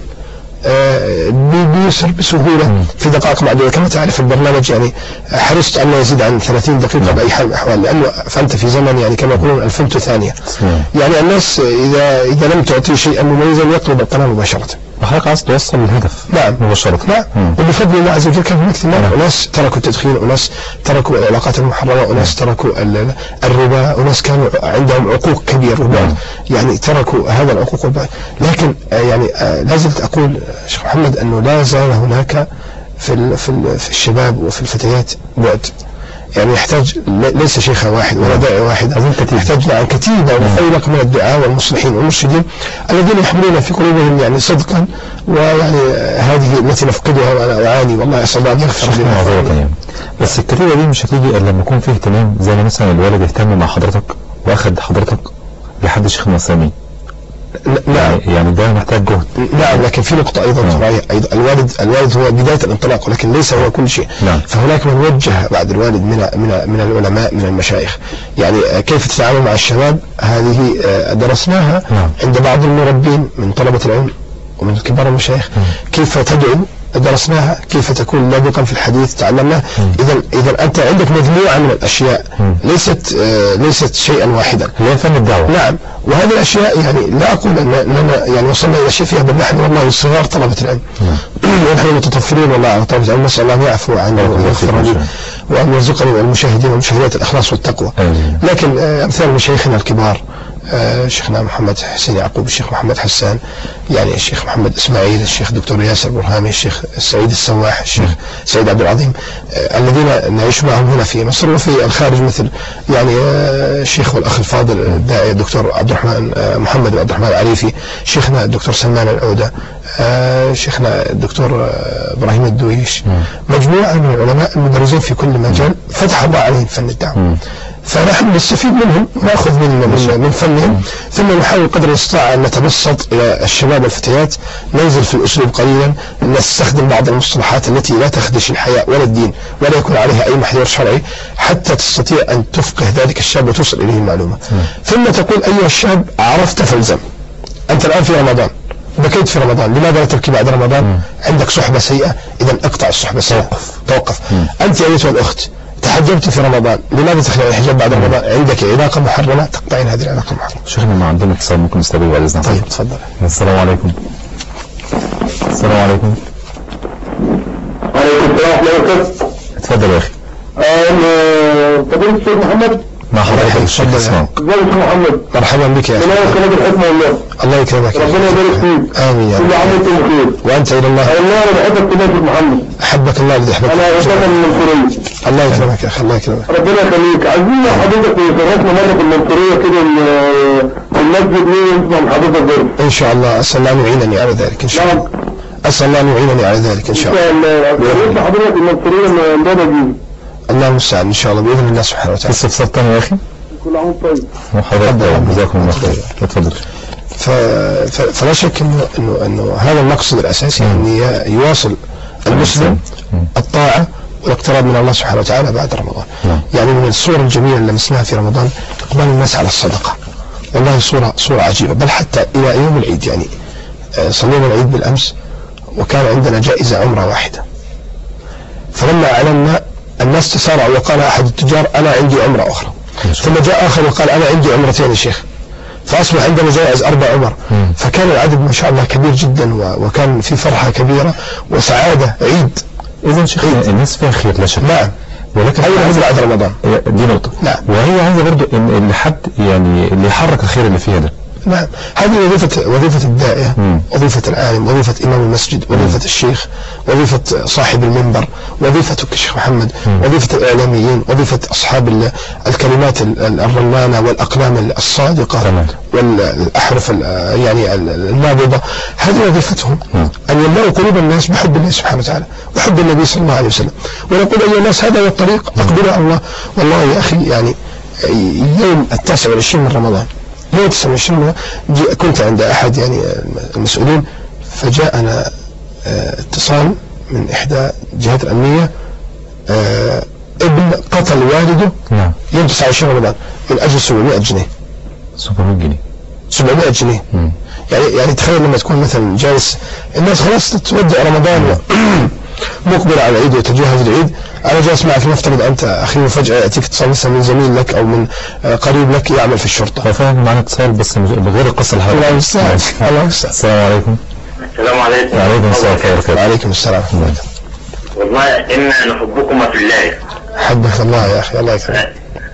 بيسر بسهولة في دقائق معدودة. كما تعرف البرنامج يعني حرصت أن لا يزيد عن 30 دقيقة بأي حال من الأحوال، لأنه فأنت في زمن يعني كما يقولون الفمت ثانية، يعني الناس إذا لم تعطي شيئا مميزا يقلب القناة مباشرة. وحضرتك عايز توصل للهدف. نعم مباشرة. نعم. وبفضل الله عز وجل كان هناك ثمار، أناس تركوا التدخين، أناس تركوا العلاقات المحرمة، أناس تركوا الربا، أناس كانوا عندهم عقوق كبير يعني تركوا هذا العقوق والبعد. لكن يعني لازلت أقول شيخ محمد أنه لا زال هناك في الشباب وفي الفتيات بعد، يعني يحتاج ليس شيخ واحد ولا داعي واحد، يحتاج عن كتيبة وفيلق من الدعاء والمصلحين والمرشدين الذين يحملون في قلوبهم يعني صدقا، ويعني هذه التي نفقدها وأنا أعاني، والله أسأل الله أن يغفر لنا. بس الكتيبة دي مش هتيجي إلا لما يكون فيه اهتمام، زي مثلا الوالد يهتم مع حضرتك وأخذ حضرتك لحد شيخ مسامي. نعم. يعني ده محتاج جهد. نعم، لكن في نقطة أيضا الوالد هو بداية الانطلاق، ولكن ليس هو كل شيء. نعم. فهناك من وجه بعد الوالد من العلماء من المشايخ، يعني كيف تتعامل مع الشباب هذه درسناها. نعم. عند بعض المربين من طلبة العلم ومن كبار المشايخ، كيف تدعو درسناها، كيف تكون لبقا في الحديث تعلمناه. إذا أنت عندك مجموعة من الأشياء ليست شيئا واحدا، هي فن الدعوة. نعم. وهذه الأشياء يعني لا أقول أننا يعني وصلنا إلى شيء فيها، بل نحن والله صغار طلبة العلم ونحن متطفلين والله على طلبة العلم، نسأل الله أن يعفو عنا ويغفر لنا. وأن يرزقني والمشاهدين والمشاهدات الإخلاص والتقوى. لكن أمثال مشايخنا الكبار، شيخنا محمد حسين يعقوب، الشيخ محمد حسان، يعني الشيخ محمد إسماعيل، الشيخ دكتور ياسر برهامي، الشيخ سعيد السواح، الشيخ سعيد عبد العظيم، الذين نعيش معهم هنا في مصر وفي الخارج، مثل يعني الشيخ والأخ الفاضل الداعي الدكتور عبد الرحمن محمد بن عبد الرحمن العريفي، شيخنا الدكتور سلمان العودة، شيخنا الدكتور إبراهيم الدويش، مجموعة من العلماء المبرزين في كل مجال فتح الله عليهم فن الدعوة، فنحن نستفيد منهم ونأخذ من فنهم، ثم نحاول قدر الاستطاعة أن نتبسط إلى الشباب والفتيات، ننزل في الأسلوب قليلا، نستخدم بعض المصطلحات التي لا تخدش الحياء ولا الدين ولا يكون عليها أي محذور شرعي، حتى تستطيع أن تفقه ذلك الشاب وتوصل إليه المعلومة. ثم تقول أيها الشاب عرفت فالزم، أنت الآن في رمضان، بكيت في رمضان، لماذا لا تبكي بعد رمضان؟ عندك صحبة سيئة، إذا اقطع الصحبة السيئة، توقف. أنت أيتها الأخت تحجبت في رمضان، لماذا تخلع الحجاب بعد رمضان؟ عندك علاقة محرمة، تقطعين هذه العلاقة المحرمة. شيخنا ما عندنا اتصال ممكن نستقبله بعد إذنك؟ طيب تفضل. السلام عليكم. السلام عليكم. وعليكم السلام ورحمة الله وبركاته. اتفضل يا أخي. فضيلة الشيخ محمد. مع حضرتك الشيخ اسمع. ازيك يا محمد؟ مرحبا بك يا أخي. الله الحكمة والله. الله يكرمك. ربنا يبارك فيك. آمين يا رب. كل عام وانتم بخير. وأنت إلى الله. والله أنا بحبك في نبي محمد. أحبك الله الذي أحبك. أنا أتمنى من المنصورية. الله يكرمك يا أخي، الله يكرمك. ربنا يخليك. عايزين حضرتك يشرفنا مرة في المنصورية كده في المسجد ونسمع من حضرتك برضه. إن شاء الله، أسأل الله أن يعينني على ذلك إن شاء الله. أسأل الله أن يعينني على ذلك إن شاء الله. يا حضرتك المنصورية من بابا جيل. الله المستعان إن شاء الله بإذن الله سبحانه في وتعالى. استفسار تاني يا أخي؟ كل عام طيب. وحضرتك جزاكم الله خير. اتفضل. فلا شك إنه هذا المقصد الأساسي، أن يواصل المسلم الطاعة والاقتراب من الله سبحانه وتعالى بعد رمضان. يعني من الصور الجميلة اللي لمسناها في رمضان إقبال الناس على الصدقة، والله صورة عجيبة، بل حتى إلى يوم العيد. يعني صلينا العيد بالأمس وكان عندنا جائزة عمرة واحدة، فلما أعلنا الناس تسارعوا وقال أحد التجار أنا عندي عمرة أخرى، ثم جاء آخر وقال أنا عندي عمرتين يا شيخ، فأصبح عندنا جائز 4 عمر. فكان العدد ما شاء الله كبير جدا، وكان في فرحة كبيرة وسعادة، عيد. إذن شيخ الناس فيها خير لا شك. نعم، ولكن هذا بعد رمضان دي نقطة. نعم. وهي عايزة برضو إن اللي حد يعني اللي يحرك الخير اللي فيها ده. نعم، هذه وظيفة الداعية، وظيفة العالم، وظيفة إمام المسجد، وظيفة الشيخ، وظيفة صاحب المنبر، وظيفتك الشيخ محمد، وظيفة الإعلاميين، وظيفة أصحاب الكلمات الرنانة والأقلام الصادقة والأحرف يعني النابضة. هذه وظيفتهم، أن يملأوا قلوب الناس بحب الله سبحانه وتعالى وحب النبي صلى الله عليه وسلم، ونقول أيها الناس هذا هو الطريق، أقبلوا على الله. والله يا أخي يعني يوم 29 من رمضان، يوم 29 كنت عند أحد يعني المسؤولين، فجاءنا اتصال من إحدى الجهات الأمنية، ابن قتل والده يوم 29 رمضان من أجل 700 جنيه. 700 جنيه 700 جنيه. يعني تخيل لما تكون مثلا جالس الناس خلاص تودع رمضان مقبل على العيد وتجهز العيد، أنا جالس معك، نفترض أنت أخي وفجأة يأتيك اتصال مثلا من زميل لك أو من قريب لك يعمل في الشرطة. فاهم معنا اتصال بس بغير القصة الحقيقية. الله يستعان. الله يستعان. السلام عليكم. السلام عليكم. وعليكم السلام ورحمة الله وبركاته. وعليكم السلام ورحمة الله. والله إنا نحبكم في الله. حبك الله يا أخي، الله يكرمك.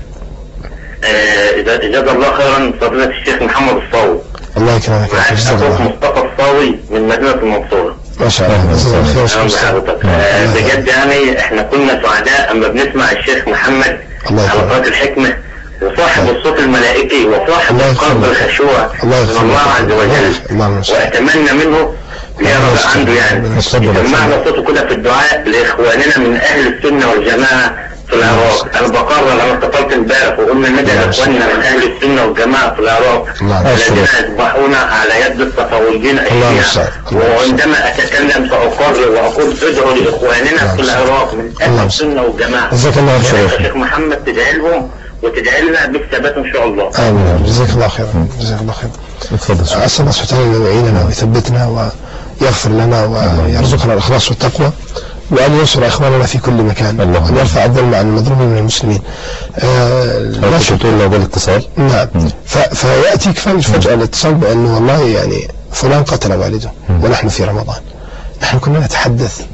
جزا الله خيرا فضيلة الشيخ محمد الصاوي. الله يكرمك يا أخي. أخوك مصطفى الصاوي من مدينة المنصورة. ما شاء الله. جزاك الله خير. بجد يعني احنا كنا سعداء اما بنسمع الشيخ محمد على قناة الحكمة، وصاحب الصوت الملائكي وصاحب القلب الخشوع من الله عز وجل، واتمنى منه يرجع عنده يعني يسمعنا صوته كده في الدعاء لاخواننا من اهل السنة والجماعة في العراق. انا بقرر لما اتصلت امبارح وقلنا ندعي اخواننا من اهل السنة والجماعة في العراق الذين يذبحون على يد الصفويين الشيعة، وعندما اتكلم ساقرر واقول ادعوا لاخواننا في العراق من اهل السنة والجماعة. جزاك الله خير. الشيخ محمد تدعي لهم وتدعي لنا بالثبات ان شاء الله. امين. جزاك الله خير. جزاك الله خير. اتفضل. اسال الله سبحانه وتعالى ان يعيننا ويثبتنا ويغفر لنا ويرزقنا الاخلاص والتقوى، وأن ينصر إخواننا في كل مكان، وأن يرفع الظلم عن المظلومين من المسلمين. لا تقول له بالاتصال. نعم. فيأتيك فجأة الاتصال بأنه والله يعني فلان قتل والده ونحن في رمضان. نحن كنا نتحدث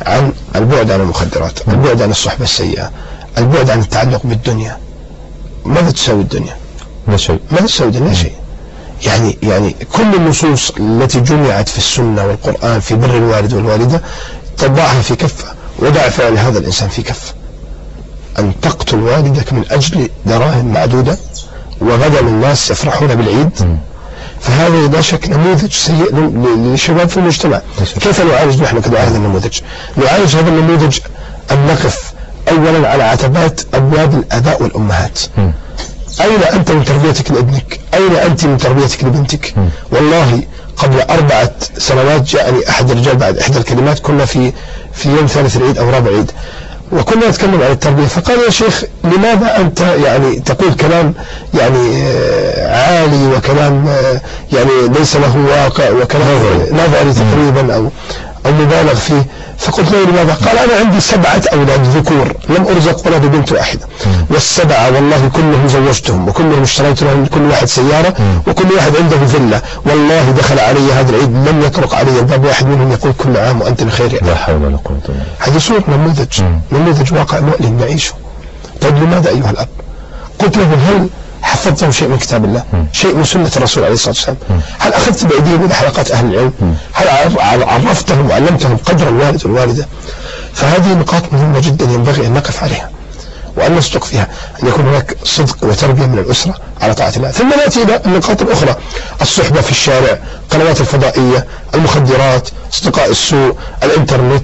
عن البعد عن المخدرات، البعد عن الصحبة السيئة، البعد عن التعلق بالدنيا. ماذا تساوي الدنيا؟ لا شيء. ماذا تساوي الدنيا؟ لا شيء. يعني كل النصوص التي جمعت في السنة والقرآن في بر الوالد والوالدة تضعها في كفة، وضع فعل هذا الإنسان في كفة. أن تقتل والدك من أجل دراهم معدودة وغدا الناس يفرحون بالعيد، فهذا لا شك نموذج سيء للشباب في المجتمع. كيف نعالج نحن كدعاء هذا النموذج؟ نعالج هذا النموذج أن نقف أولا على عتبات أبواب الآباء والأمهات. أين أنت من تربيتك لابنك؟ أين أنت من تربيتك لبنتك؟ والله قبل 4 سنوات جاءني أحد الرجال بعد إحدى الكلمات، كنا في يوم ثالث العيد أو رابع عيد، وكنا نتكلم عن التربية، فقال يا شيخ لماذا أنت يعني تقول كلام يعني عالي وكلام يعني ليس له واقع وكلام نظري تقريبا أو مبالغ فيه؟ فقلت له لماذا؟ قال أنا عندي 7 أولاد ذكور لم أرزق ولا ببنت واحدة، وال7 والله كلهم زوجتهم وكلهم اشتريت لهم كل واحد سيارة وكل واحد عنده فيلا، والله دخل علي هذا العيد لم يطرق علي الباب واحد منهم يقول كل عام وأنت بخير. لا حول ولا قوة إلا بالله. هذه صورة نموذج واقع مؤلم نعيشه. طيب لماذا أيها الأب؟ قلت له هل حفظته شيء من كتاب الله؟ شيء من سنة الرسول عليه الصلاة والسلام؟ هل أخذت بأيديهم إلى حلقات أهل العلم؟ هل عرفتهم وعلمتهم قدر الوالد والوالدة؟ فهذه نقاط مهمة جدا ينبغي أن نقف عليها وأن نصدق فيها، أن يكون هناك صدق وتربية من الأسرة على طاعة الله. ثم نأتي إلى النقاط الأخرى: الصحبة في الشارع، القنوات الفضائية، المخدرات، أصدقاء السوء، الإنترنت،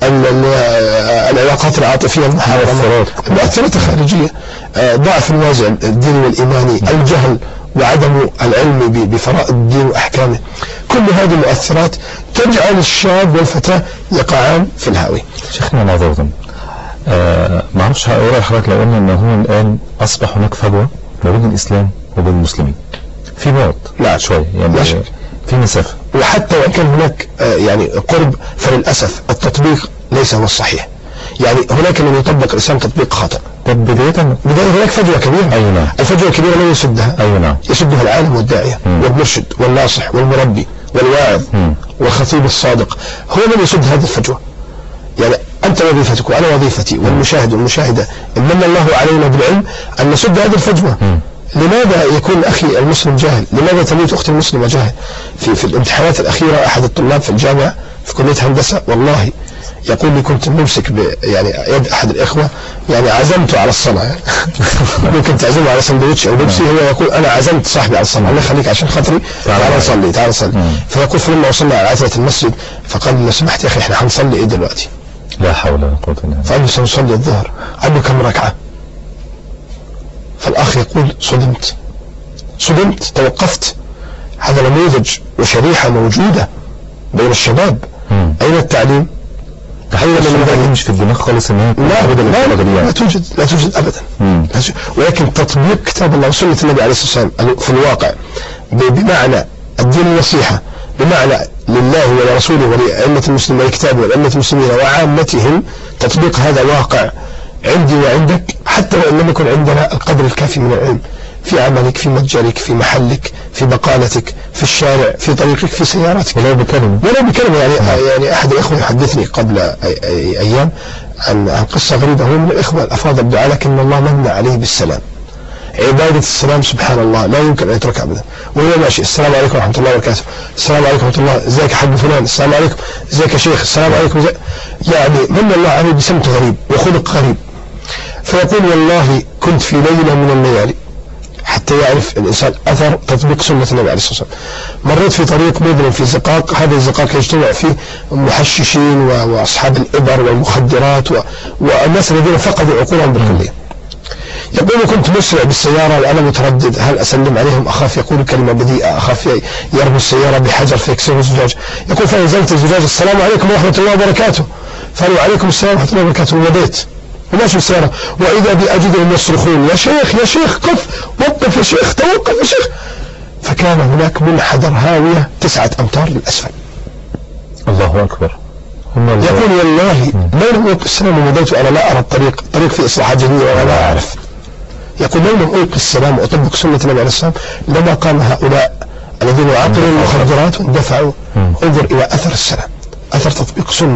العلاقات العاطفية المحرمة، المؤثرات الخارجية، ضعف الوازع الديني والإيماني، الجهل وعدم العلم بفرائض الدين وأحكامه. كل هذه المؤثرات تجعل الشاب والفتاة يقعان في الهاوية. شيخنا معذرة، ما اعرفش هقول لحضرتك لو قلنا انه الان اصبح هناك فجوه ما بين الاسلام وبين المسلمين، في بعد لا شويه يعني لا شك. في مسافه، وحتى وان كان هناك يعني قرب، فللاسف التطبيق ليس هو الصحيح. يعني هناك من يطبق الاسلام تطبيق خاطئ. طب بدايه هناك فجوه كبيره. اي نعم. الفجوه الكبيره من يسدها؟ اي نعم. يسدها العالم والداعيه والمرشد والناصح والمربي والواعظ والخطيب الصادق، هو من يسد هذه الفجوه. يعني أنت وظيفتك وأنا وظيفتي والمشاهد والمشاهدة إنما الله علينا بالعلم أن نسد هذه الفجوة. لماذا يكون أخي المسلم جاهل؟ لماذا تموت أختي المسلمة جاهل؟ في الامتحانات الأخيرة أحد الطلاب في الجامعة في كلية هندسة والله يقول لي كنت ممسك يعني يد أحد الإخوة، يعني عزمته على الصلاة، يعني ممكن تعزمه على سندوتش أو بيبسي، هو يقول أنا عزمت صاحبي على الصلاة، الله يخليك عشان خاطري تعال نصلي. فيقول فلما وصلنا على عتبة المسجد فقال لو سمحت يا أخي إحنا هنصلي إيه دلوقتي؟ لا حول ولا قوة إلا بالله. فقال له سنصلي الظهر. قال له كم ركعة؟ فالأخ يقول صدمت توقفت. هذا نموذج وشريحة موجودة بين الشباب. أين التعليم؟ التعليم مش في الدماغ خالص إن هي لا توجد أبدا. ولكن تطبيق كتاب الله وسنة النبي عليه الصلاة والسلام في الواقع بمعنى الدين النصيحة، بمعنى لله ولرسوله ولأئمة المسلمين ولكتابه ولأئمة المسلمين وعامتهم، تطبيق هذا واقع عندي وعندك، حتى وإن لم يكن عندنا القدر الكافي من العلم في عملك، في متجرك، في محلك، في بقالتك، في الشارع، في طريقك، في سيارتك، ولو بكلمة. يعني أحد الإخوة يحدثني قبل أيام عن قصة غريبة. هو من الإخوة الأفاضل الدعاء، لكن الله من عليه بالسلام. عبادة السلام سبحان الله لا يمكن أن يتركها أبدا. وهو ماشي السلام عليكم ورحمة الله وبركاته، السلام عليكم ورحمة الله، ازيك يا حاج فلان، السلام عليكم، ازيك يا شيخ، السلام عليكم، يعني من الله عليه بسمت غريب وخلق غريب. فيقول والله كنت في ليلة من الليالي، حتى يعرف الإنسان أثر تطبيق سنة النبي عليه الصلاة والسلام، مريت في طريق مظلم في زقاق، هذا الزقاق يجتمع فيه محششين وأصحاب الإبر والمخدرات والناس الذين فقدوا عقولهم بالكلية. يقول كنت مسرع بالسيارة وأنا متردد هل أسلم عليهم، أخاف يقول كلمة بذيئة، أخاف يرمي السيارة بحجر فيكسر الزجاج. يقول فنزلت الزجاج، السلام عليكم ورحمة الله وبركاته، قالوا عليكم السلام ورحمة الله وبركاته، وبديت وماشي بالسيارة وإذا بأجدهم يصرخون يا شيخ قف، وقف يا شيخ، توقف يا شيخ. فكان هناك منحدر هاوية 9 أمتار للأسفل. الله أكبر. يقول والله لو ألقي السلام ومضيت أنا لا أرى الطريق في إصلاحات جديدة وأنا لا أعرف. يقول لو ألقي السلام وأطبق سنة النبي عليه السلام لما قام هؤلاء الذين يعطلوا المخدرات واندفعوا. انظر إلى أثر السلام، أثر تطبيق سنة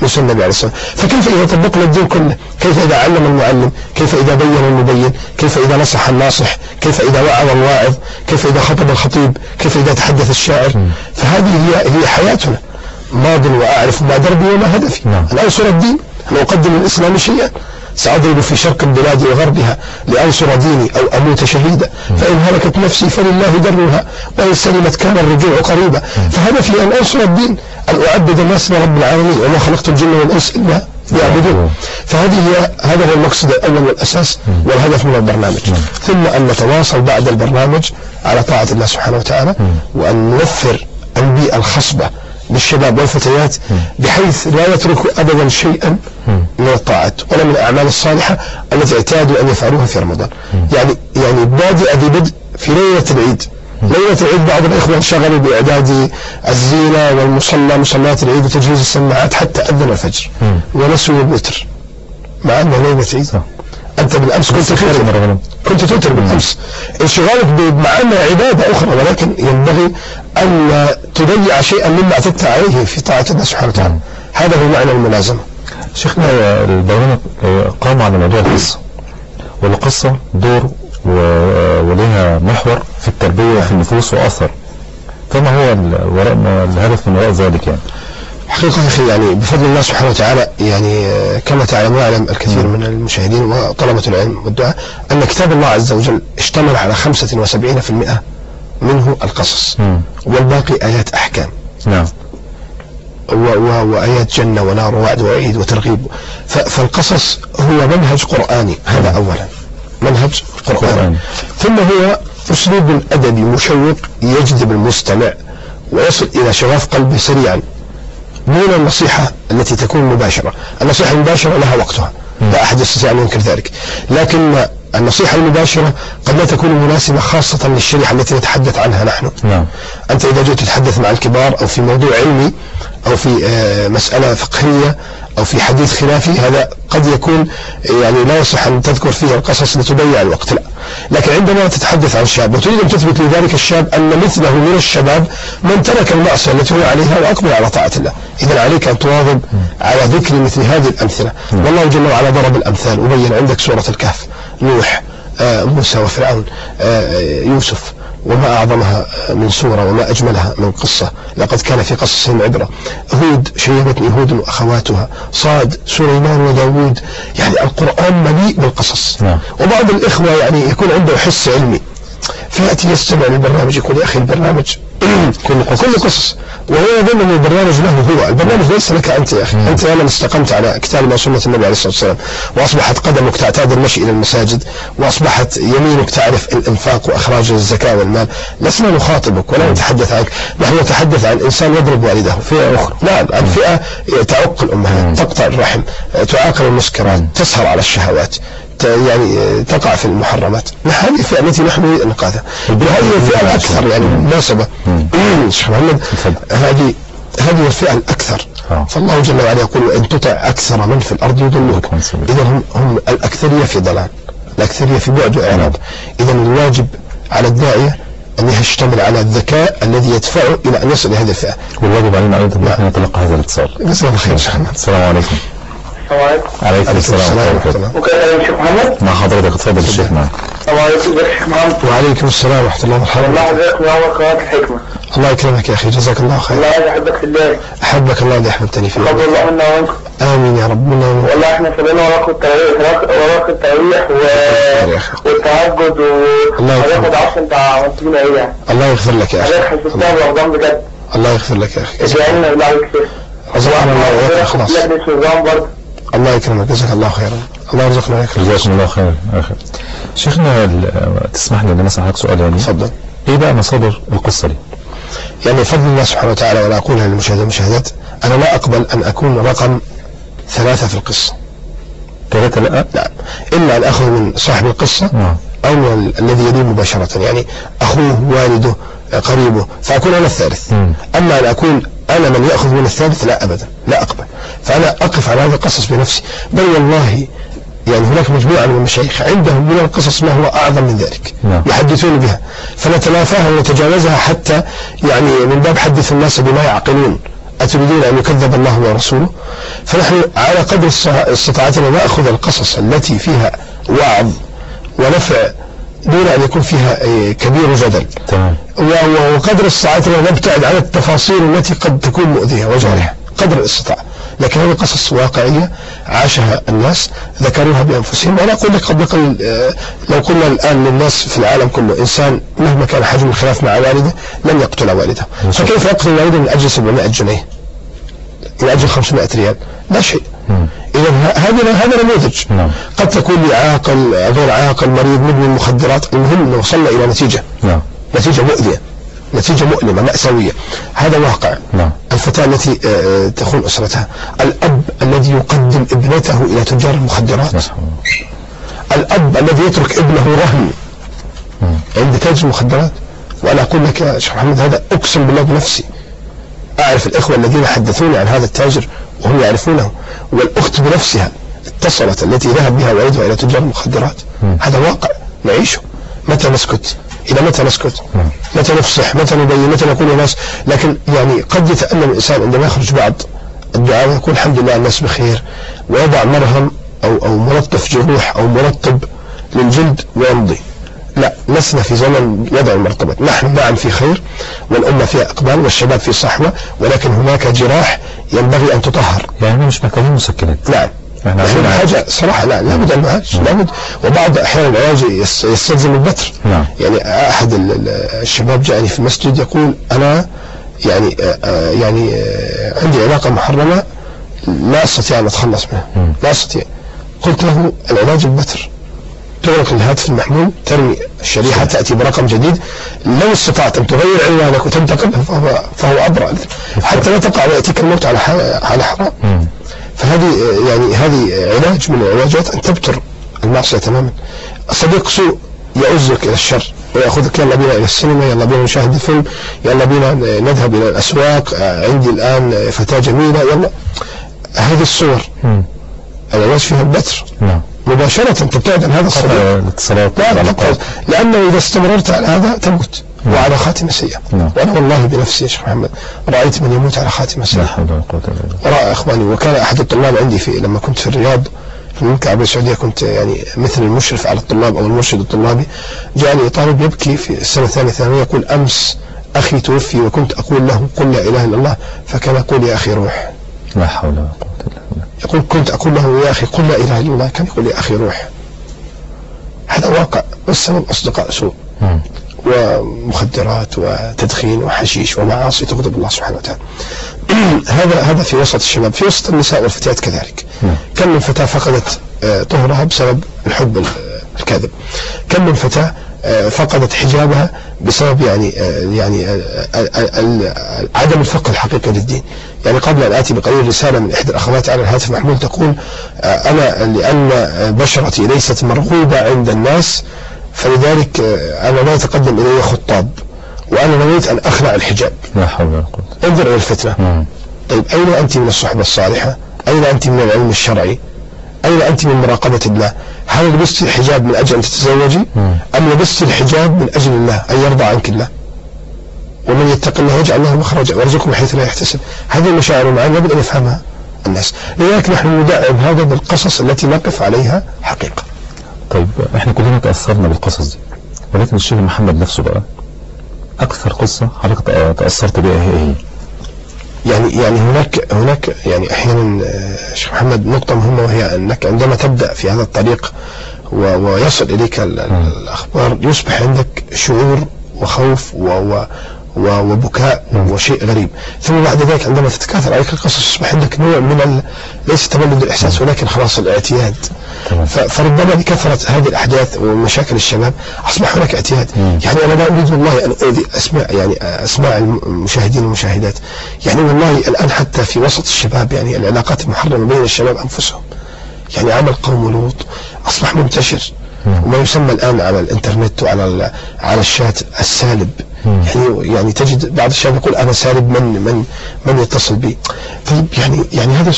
مسلم النبي عليه الصلاة والسلام. فكيف إذا طبقنا الدين كله؟ كيف إذا علم المعلم؟ كيف إذا بين المبين؟ كيف إذا نصح الناصح؟ كيف إذا وعظ الواعظ؟ كيف إذا خطب الخطيب؟ كيف إذا تحدث الشاعر؟ فهذه هي حياتنا، ماض وأعرف ما دربي وما هدفي. أن أنصر الدين، أن أقدم الإسلام شيئا، سأضرب في شرق البلاد وغربها لأنصر ديني أو أموت شهيدا، فإن هلكت نفسي فلله درها وإن سلمت كان الرجوع قريبا. فهدفي أن أنصر الدين، أن أعبد الناس لرب العالمين، وما خلقت الجن والإنس إلا ليعبدون. هذا هو المقصد الأول والأساس والهدف من البرنامج. ثم أن نتواصل بعد البرنامج على طاعة الله سبحانه وتعالى، وأن نوفر البيئة الخصبة للشباب والفتيات بحيث لا يتركوا أبدا شيئا من الطاعات ولا من الأعمال الصالحة التي اعتادوا أن يفعلوها في رمضان. يعني بادئ ذي بدء في ليلة العيد. ليلة العيد بعض الإخوة انشغلوا بإعداد الزينة والمصلى، مصلات العيد وتجهيز السماعات حتى أذن الفجر ونسوا الوتر، مع أنه ليلة عيد. أنت بالأمس كنت توتر بالأمس. انشغالك مع أنها عبادة أخرى، ولكن ينبغي أن تضيع شيئا مما اعتدت عليه في طاعة الله سبحانه وتعالى. هذا هو معنى الملازمة. شيخنا، البرنامج قام على موضوع القصة، والقصة دور ولها محور في التربية وفي النفوس وأثر، فما هو الهدف من وراء ذلك؟ يعني حقيقة أخي، يعني بفضل الله سبحانه وتعالى، يعني كما تعلم ويعلم الكثير من المشاهدين وطلبة العلم والدعاء أن كتاب الله عز وجل اشتمل على 75% منه القصص، والباقي آيات أحكام. نعم. وآيات جنة ونار ووعد وعيد وترغيب. فالقصص هو منهج قرآني، هذا أولا، منهج قرآني. ثم هو أسلوب أدبي مشوق يجذب المستمع ويصل إلى شغاف قلبه سريعا، دون النصيحة التي تكون مباشرة. النصيحة المباشرة لها وقتها، لا أحد يستطيع أن ينكر ذلك، لكن النصيحة المباشرة قد لا تكون مناسبة خاصة للشريحة التي نتحدث عنها نحن. نعم. أنت إذا جئت تتحدث مع الكبار أو في موضوع علمي أو في مسألة فقهية أو في حديث خلافي، هذا قد يكون يعني لا يصح أن تذكر فيه القصص لتضيع الوقت، لا. لكن عندما تتحدث عن شاب وتريد أن تثبت لذلك الشاب أن مثله من الشباب من ترك المعصية التي هو عليها وأقبل على طاعة الله، إذن عليك أن تواظب على ذكر مثل هذه الأمثلة. والله جل وعلا ضرب الأمثال وبين عندك سورة الكهف، نوح، موسى وفرعون، يوسف، وما أعظمها من سورة وما أجملها من قصة، لقد كان في قصصهم عبرة. هود، شيبتني هود وأخواتها، صاد، سليمان وداود. يعني القرآن مليء بالقصص. وبعض الإخوة يعني يكون عنده حس علمي فيأتي يستمع للبرنامج يقول يا أخي البرنامج كل قصص، وهو يظن أن البرنامج له هو. البرنامج ليس لك أنت يا أخي. أنت لما استقمت على كتاب وسنة النبي عليه الصلاة والسلام وأصبحت قدمك تعتاد المشي إلى المساجد وأصبحت يمينك تعرف الإنفاق وإخراج الزكاة والمال، لسنا نخاطبك ولا نتحدث عنك. نحن نتحدث عن إنسان يضرب والده، فئة أخرى. نعم، عن فئة تعق الأمهات، تقطع الرحم، تعاقل المسكرات، تسهر على الشهوات، يعني تقع في المحرمات. هذه الفئة التي نحن نريد نقاذها. هذه الفئة الأكثر يعني مناسبة. شيخ محمد، هذه الفئة الأكثر. فالله جل وعلا يقول إن تطع أكثر من في الأرض يضلوك. إذن هم الأكثرية في ضلال، الأكثرية في بعد وإعراض. إذن الواجب على الداعية أن يشتمل على الذكاء الذي يدفعه إلى أن يصل لهذه الفئة. والواجب علينا أيضا أن نتلقى هذا الاتصال. جزاك الله خير شيخ محمد. السلام عليكم. عليكم السلام ورحمة الله. ممكن أكلم الشيخ محمد؟ مع حضرتك، اتفضل الشيخ معك. السلام عليكم الشيخ محمد. وعليكم السلام ورحمة الله وبركاته. الله حضرتك منور قناة الحكمة. الله يكرمك يا أخي، جزاك الله خير. والله أنا أحبك في الله. أحبك الله اللي أحببتني فيه. قبل الله منا ومنكم. آمين يا رب. منا ومنكم. والله إحنا صلينا وراكم التراويح والتهجد وهناخد 10 بتاع مسجدنا إيه يعني. الله يغفر لك يا أخي. حضرتك حسستنا برمضان بجد. الله يغفر لك يا أخي. ادعي لنا بالله عليك شيخ. رزقنا الله وإياك خلاص. لك نظام برضه. الله يكرمك، جزاك الله خيرا. الله يرزقنا وإياك. جزاكم الله خير. شيخنا، تسمح لي أن أسأل حضرتك سؤال يعني؟ تفضل. إيه بقى مصادر القصة دي؟ يعني فضل الله سبحانه وتعالى، ولا أقولها للمشاهدين والمشاهدات، أنا لا أقبل أن أكون رقم 3 في القصة. 3 لا؟ لا، إلا أن أخذ من صاحب القصة أو من الذي يليه مباشرة، يعني أخوه، والده، قريبه، فأكون أنا الثالث. أما أن أكون أنا من يأخذ من الثالث، لا أبدا، لا أقبل. فأنا أقف على هذا القصص بنفسي. بل والله يعني هناك مجموعة من المشايخ عندهم من القصص ما هو أعظم من ذلك، يحدثون بها، فنتلافاها ونتجاوزها حتى يعني من باب حدث الناس بما يعقلون أتريدون أن يكذب الله ورسوله؟ فنحن على قدر استطاعتنا نأخذ القصص التي فيها وعظ ونفع دون أن يكون فيها كبير جدل، وقدر استطاعتنا نبتعد عن التفاصيل التي قد تكون مؤذية وجارحة قدر الاستطاعة. لكن هذه قصص واقعية عاشها الناس ذكروها بأنفسهم. وأنا أقول لك قبل لو قلنا الآن للناس في العالم كله إنسان مهما كان حجم الخلاف مع والده لن يقتل والده، فكيف يقتل والده من أجل 700 جنيه من أجل 500 ريال؟ لا شيء. إذا هذا نموذج. قد تكون لي عاقل غير عاقل مريض مدمن مخدرات، المهم أنه وصلنا إلى نتيجة مؤذية، نتيجة مؤلمة مأساوية. هذا واقع. الفتاة التي تخون أسرتها، الأب الذي يقدم ابنته إلى تجار المخدرات، الأب الذي يترك ابنه رهن عند تاجر المخدرات. وأنا أقول لك يا شيخ محمد هذا أقسم بالله بنفسي، أعرف الإخوة الذين حدثوني عن هذا التاجر وهم يعرفونه، والأخت بنفسها اتصلت التي ذهب بها والدها إلى تجار المخدرات. هذا واقع نعيشه. متى نسكت؟ إلى متى نسكت؟ متى نفصح؟ متى نبين؟ متى نقول للناس؟ لكن يعني قد يتألم الإنسان عندما يخرج بعض الدعاء ويقول الحمد لله الناس بخير، ويضع مرهم أو ملطف جروح أو مرطب للجلد ويمضي. لا، لسنا في زمن وضع المرطبات، نحن نعم في خير والأمة فيها إقبال والشباب في صحوة، ولكن هناك جراح ينبغي أن تطهر. يعني مش محتاجين مسكنات. نعم. نحن حاجة صراحة لابد المعالج، لابد. وبعض أحيان العلاج يستلزم البتر. يعني أحد الشباب جاءني في المسجد يقول أنا يعني عندي علاقة محرمة لا أستطيع أن أتخلص منها، لا أستطيع. قلت له العلاج البتر، تغلق الهاتف المحمول، ترمي الشريحة، تأتي برقم جديد، لو استطعت أن تغير عنوانك وتنتقل فهو أبرأ، حتى لا تقع ويأتيك الموت على حرام. فهذه يعني هذه علاج من العلاجات أن تبتر المعصية تماما. صديق سوء يؤزك إلى الشر ويأخذك، يلا بينا إلى السينما، يلا بينا نشاهد الفيلم، يلا بينا نذهب إلى الأسواق، عندي الآن فتاة جميلة، يلا. هذه الصور العلاج فيها البتر مباشرة، تبتعد عن هذا الصديق. لا، لأنه إذا استمررت على هذا تموت وعلى خاتمة سيئة. وأنا والله بنفسي يا شيخ محمد رأيت من يموت على خاتمة سيئة، رأى إخواني. وكان أحد الطلاب عندي لما كنت في الرياض في المملكة العربية السعودية، كنت يعني مثل المشرف على الطلاب أو المرشد الطلابي. جاءني طالب يبكي في السنة الثانية ثانوية يقول أمس أخي توفي وكنت أقول له قل لا إله إلا الله، فكان يقول يا أخي روح. لا حول ولا قوة إلا بالله. يقول كنت أقول له يا أخي قل لا إله إلا الله، كان يقول يا أخي روح. هذا واقع. والسبب أصدقاء سوء ومخدرات وتدخين وحشيش ومعاصي تغضب الله سبحانه وتعالى. هذا في وسط الشباب. في وسط النساء والفتيات كذلك. كم من فتاة فقدت طهرها بسبب الحب الكاذب. كم من فتاة فقدت حجابها بسبب يعني عدم الفقه الحقيقي للدين. يعني قبل أن آتي بقليل رسالة من إحدى الأخوات على الهاتف المحمول تقول أنا لأن بشرتي ليست مرغوبة عند الناس فلذلك أنا لا يتقدم إلي خطاب، وأنا نويت أن أخلع الحجاب. لا حول ولا قوة. انظر إلى الفتنة. طيب أين أنت من الصحبة الصالحة؟ أين أنت من العلم الشرعي؟ أين أنت من مراقبة الله؟ هل لبست الحجاب من أجل أن تتزوجي أم لبست الحجاب من أجل الله أن يرضى عنك الله؟ ومن يتق الله يجعل له مخرجا ويرزقه من حيث لا يحتسب. هذه المشاعر معنا لابد أن يفهمها الناس. لذلك نحن ندعم هذا بالقصص التي نقف عليها حقيقة. طيب احنا كلنا تأثرنا بالقصص دي، ولكن الشيخ محمد نفسه بقى أكثر قصة حضرتك تأثرت بها هي يعني هناك يعني أحيانا شيخ محمد نقطة مهمة، وهي أنك عندما تبدأ في هذا الطريق ويصل إليك الأخبار يصبح عندك شعور وخوف وبكاء وشيء غريب، ثم بعد ذلك عندما تتكاثر عليك القصص يصبح عندك نوع من ليس تبلد الإحساس ولكن خلاص الاعتياد. فربما لكثرة هذه الأحداث ومشاكل الشباب أصبح هناك اعتياد. يعني أنا لا أريد والله أن أؤذي أسماع المشاهدين والمشاهدات. يعني والله الآن حتى في وسط الشباب يعني العلاقات المحرمة بين الشباب أنفسهم، يعني عمل قوم لوط أصبح منتشر، وما يسمى الآن على الإنترنت وعلى الشات السالب. يعني تجد بعض الشباب يقول أنا سالب من يتصل بي. طيب يعني هذه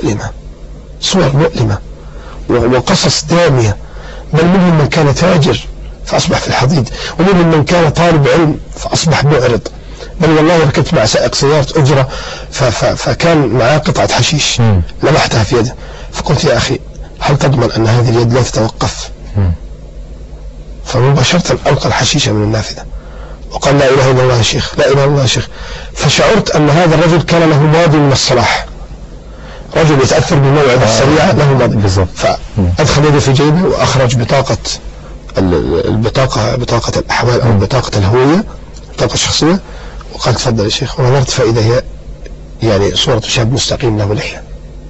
صور مؤلمة وقصص دامية. بل منهم من كان تاجر فأصبح في الحضيض، ومنهم من كان طالب علم فأصبح معرض. بل والله ركبت مع سائق سيارة أجرة فكان معاه قطعة حشيش لمحتها في يده، فقلت يا أخي هل تضمن أن هذه اليد لا تتوقف؟ فمباشرة ألقى الحشيشة من النافذة وقال لا إله إلا الله يا شيخ، لا إله إلا الله يا شيخ. فشعرت أن هذا الرجل كان له ماضي من الصلاح، رجل يتأثر بالموعظة السريعة له ماضي. فأدخل يدي في جيبه وأخرج بطاقة الأحوال أو بطاقة الهوية، بطاقة الشخصية، وقال تفضل يا شيخ. ونظرت فإذا هي يعني صورة شاب مستقيم له لحية،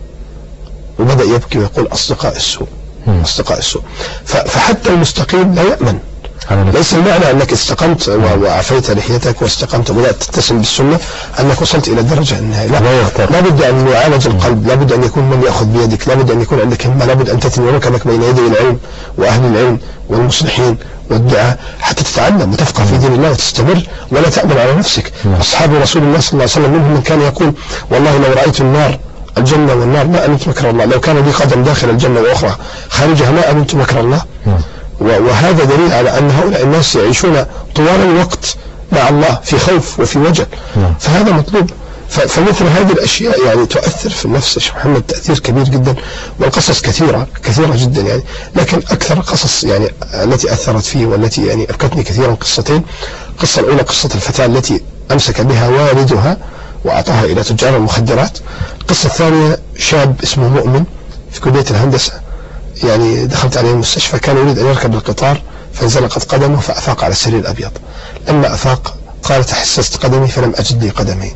وبدأ يبكي ويقول أصدقاء السوء، أصدقاء السوء. فحتى المستقيم لا يأمن. ليس المعنى أنك استقمت وعفيت لحيتك واستقمت وبدأت تتسم بالسنة أنك وصلت إلى الدرجة النهائية. لا بد أن يعالج القلب، لا بد أن يكون من يأخذ بيدك، لا بد أن يكون عندك همة، لا بد أن تثني ركبك بين يدي العلم وأهل العلم والمصلحين والدعاء حتى تتعلم وتفقه في دين الله وتستمر ولا تأمن على نفسك. أصحاب رسول الله صلى الله عليه وسلم منهم من كان يقول والله لو رأيت النار الجنة والنار ما أمنت مكر الله، لو كان لي قدم داخل الجنة وأخرى خارجها ما أمنت مكر الله. وهذا دليل على أن هؤلاء الناس يعيشون طوال الوقت مع الله في خوف وفي وجل، فهذا مطلوب. فمثل هذه الأشياء يعني تؤثر في النفس يا شيخ محمد تأثير كبير جدا، والقصص كثيرة جدا يعني، لكن أكثر قصص يعني التي أثرت فيه والتي يعني أبكتني كثيرا قصتين. القصة الأولى قصة الفتاة التي أمسك بها والدها وأعطاها إلى تجار المخدرات. القصة الثانية شاب اسمه مؤمن في كلية الهندسة، يعني دخلت عليه المستشفى، كان يريد أن يركب القطار فانزلقت قدمه فأفاق على السرير الأبيض. لما أفاق قال تحسست قدمي فلم أجد لي قدمين،